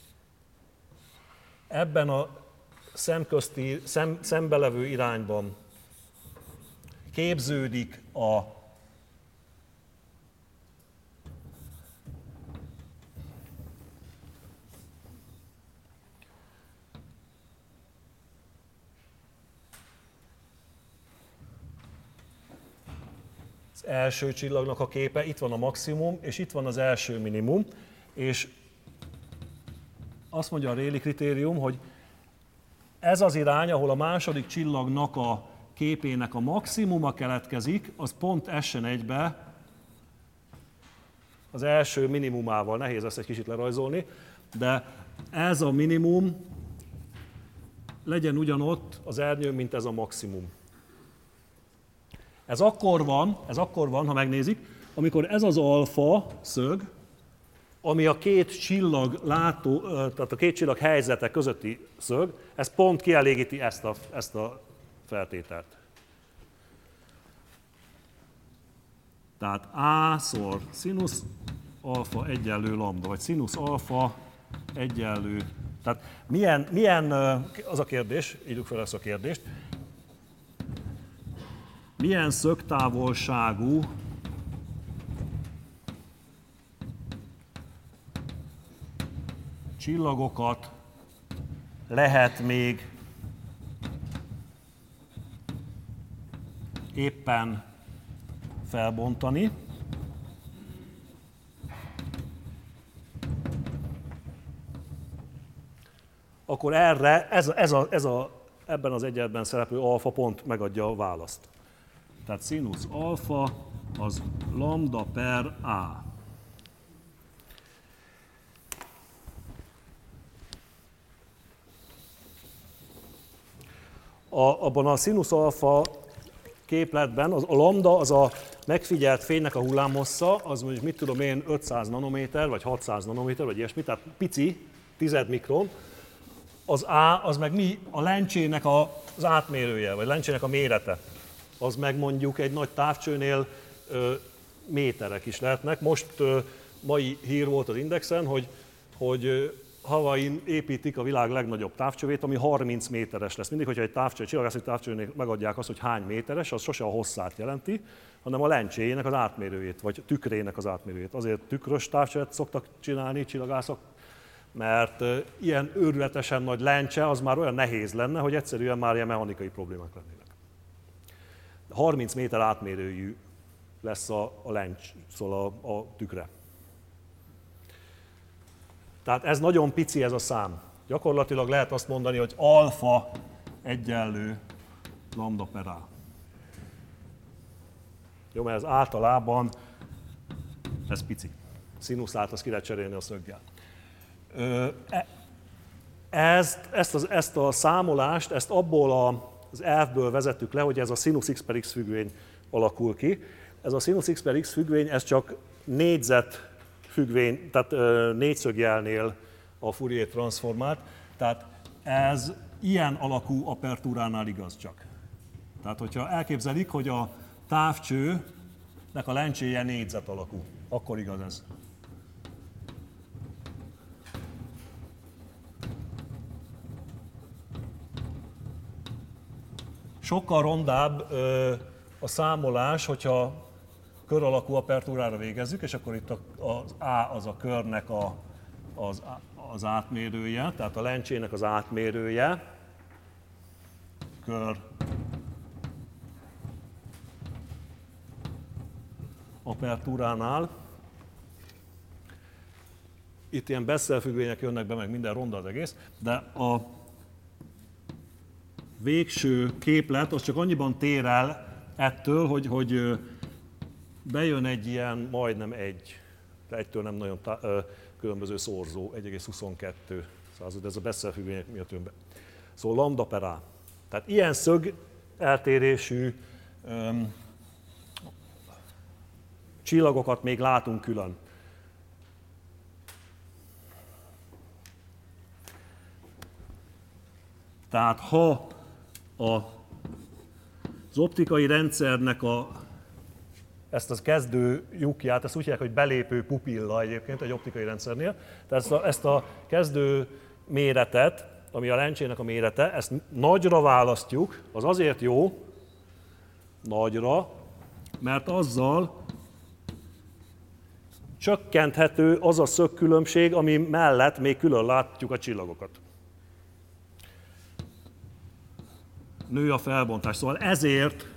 [SPEAKER 1] ebben a szembelevő irányban képződik az első csillagnak a képe, itt van a maximum, és itt van az első minimum, és azt mondja a Rayleigh kritérium, hogy ez az irány, ahol a második csillagnak a képének a maximuma keletkezik, az pont essen egybe az első minimumával. Nehéz ezt egy kicsit lerajzolni, de ez a minimum legyen ugyanott az ernyőn, mint ez a maximum. Ez akkor van, ha megnézik, amikor ez az alfa szög, ami a két csillag tehát a két csillag helyzete közötti szög, ez pont kielégíti ezt a feltételt. Tehát A-szor színusz alfa egyenlő lambda, vagy színusz alfa egyenlő. Tehát milyen az a kérdés, írjuk fel ezt a kérdést, milyen szögtávolságú csillagokat lehet még éppen felbontani. Akkor erre ebben az egyenletben szereplő alfa pont megadja a választ. Tehát színusz alfa az lambda per A. Abban a színusz alfa képletben a lambda, az a megfigyelt fénynek a hullámhossza, az mondjuk mit tudom én 500 nanométer, vagy 600 nanométer, vagy ilyesmi, tehát pici, 10 mikron. Az A, az meg a lencsének az átmérője, vagy lencsének a mérete. Az meg mondjuk egy nagy távcsőnél méterek is lehetnek. Most mai hír volt az Indexen, hogy Hawaii-n építik a világ legnagyobb távcsövét, ami 30 méteres lesz. Mindig, hogyha egy csillagászati távcsőnél megadják azt, hogy hány méteres, az sose a hosszát jelenti, hanem a lencséjének az átmérőjét, vagy tükrének az átmérőjét. Azért tükrös távcsövet szoktak csinálni csillagászok, mert ilyen őrületesen nagy lencse az már olyan nehéz lenne, hogy egyszerűen már ilyen mechanikai problémák lennének. 30 méter átmérőjű lesz a lencs, szóval a tükre. Tehát ez nagyon pici ez a szám. Gyakorlatilag lehet azt mondani, hogy alfa egyenlő lambda per A. Jó, mert ez általában ez pici. Színuszát azt ki lehet cserélni a szöggel. Ezt a számolást, ezt abból az elfből vezettük le, hogy ez a sinus x per x függvény alakul ki. Ez a sinus x per x függvény, ez csak négyzet függvény, tehát négyszögjelnél a Fourier transformát, tehát ez ilyen alakú apertúránál igaz csak. Tehát, hogyha elképzelik, hogy a távcsőnek a lencséje négyzet alakú, akkor igaz ez. Sokkal rondább a számolás, hogyha kör alakú apertúrára végezzük, és akkor itt az A az a körnek az átmérője, tehát a lencsének az átmérője, kör apertúránál. itt ilyen Bessel-függvények jönnek be, meg minden ronda az egész, de a végső képlet az csak annyiban tér el ettől, hogy bejön egy ilyen majdnem de egytől nem nagyon különböző szorzó, 1,22 század, ez a Bessel-függvények miatt jön be. Szóval lambda per A. Tehát ilyen szög eltérésű csillagokat még látunk külön. Tehát ha az optikai rendszernek ezt a kezdő lyukját, ezt úgy hívják, hogy belépő pupilla egyébként egy optikai rendszernél, tehát ezt a kezdő méretet, ami a lencsének a mérete, ezt nagyra választjuk, az azért jó, nagyra, mert azzal csökkenthető az a szögkülönbség, ami mellett még külön látjuk a csillagokat. Nő a felbontás. Szóval ezért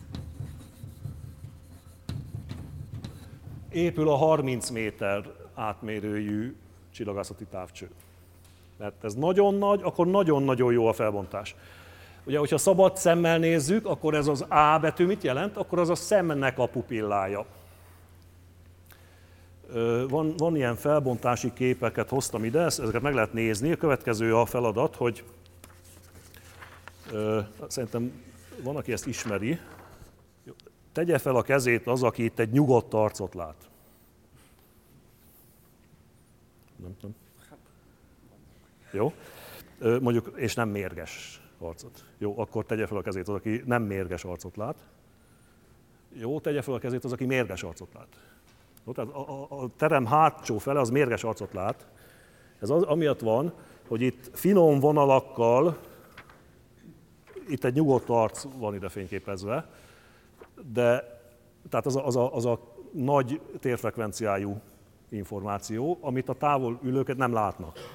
[SPEAKER 1] épül a 30 méter átmérőjű csillagászati távcső. Mert ez nagyon nagy, akkor nagyon-nagyon jó a felbontás. Ugye, hogyha szabad szemmel nézzük, akkor ez az A betű mit jelent? Akkor az a szemnek a pupillája. Van ilyen felbontási képeket hoztam ide, ezeket meg lehet nézni. A következő a feladat, hogy szerintem van, aki ezt ismeri. Tegye fel a kezét az, aki itt egy nyugodt arcot lát. Nem. Jó? Mondjuk, és nem mérges arcot. Jó, akkor tegye fel a kezét az, aki nem mérges arcot lát. Jó, tegye fel a kezét az, aki mérges arcot lát. Jó, tehát a terem hátsó fele az mérges arcot lát. Ez az, amiatt van, hogy itt finom vonalakkal, itt egy nyugodt arc van ide fényképezve, de tehát az a nagy térfrekvenciájú információ, amit a távol ülőket nem látnak.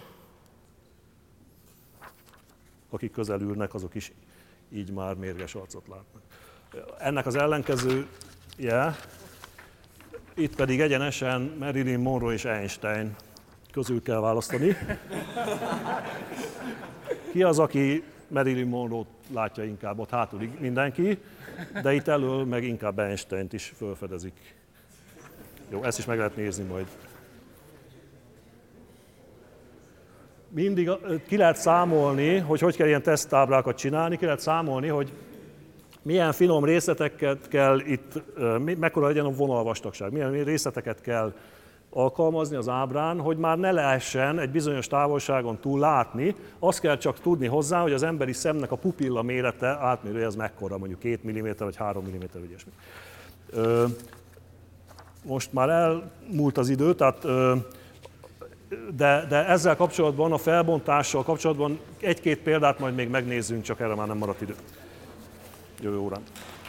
[SPEAKER 1] Akik közel ülnek, azok is így már mérges arcot látnak. Ennek az ellenkezője, itt pedig egyenesen Marilyn Monroe és Einstein közül kell választani. Ki az, aki Marilyn Monroe-t látja inkább, ott hátul mindenki, de itt elől meg inkább Einsteint is felfedezik. Jó, ezt is meg lehet nézni majd. Mindig ki lehet számolni, hogy kell ilyen teszttáblákat csinálni, ki lehet számolni, hogy milyen finom részleteket kell itt, mekkora legyen a vonalvastagság, milyen részleteket kell alkalmazni az ábrán, hogy már ne lehessen egy bizonyos távolságon túl látni, azt kell csak tudni hozzá, hogy az emberi szemnek a pupilla mérete átmérője az mekkora, mondjuk 2 mm vagy 3 mm, vagy ilyesmi. Most már elmúlt az idő, tehát, de ezzel kapcsolatban, a felbontással kapcsolatban egy-két példát majd még megnézzünk, csak erre már nem maradt idő jövő órán.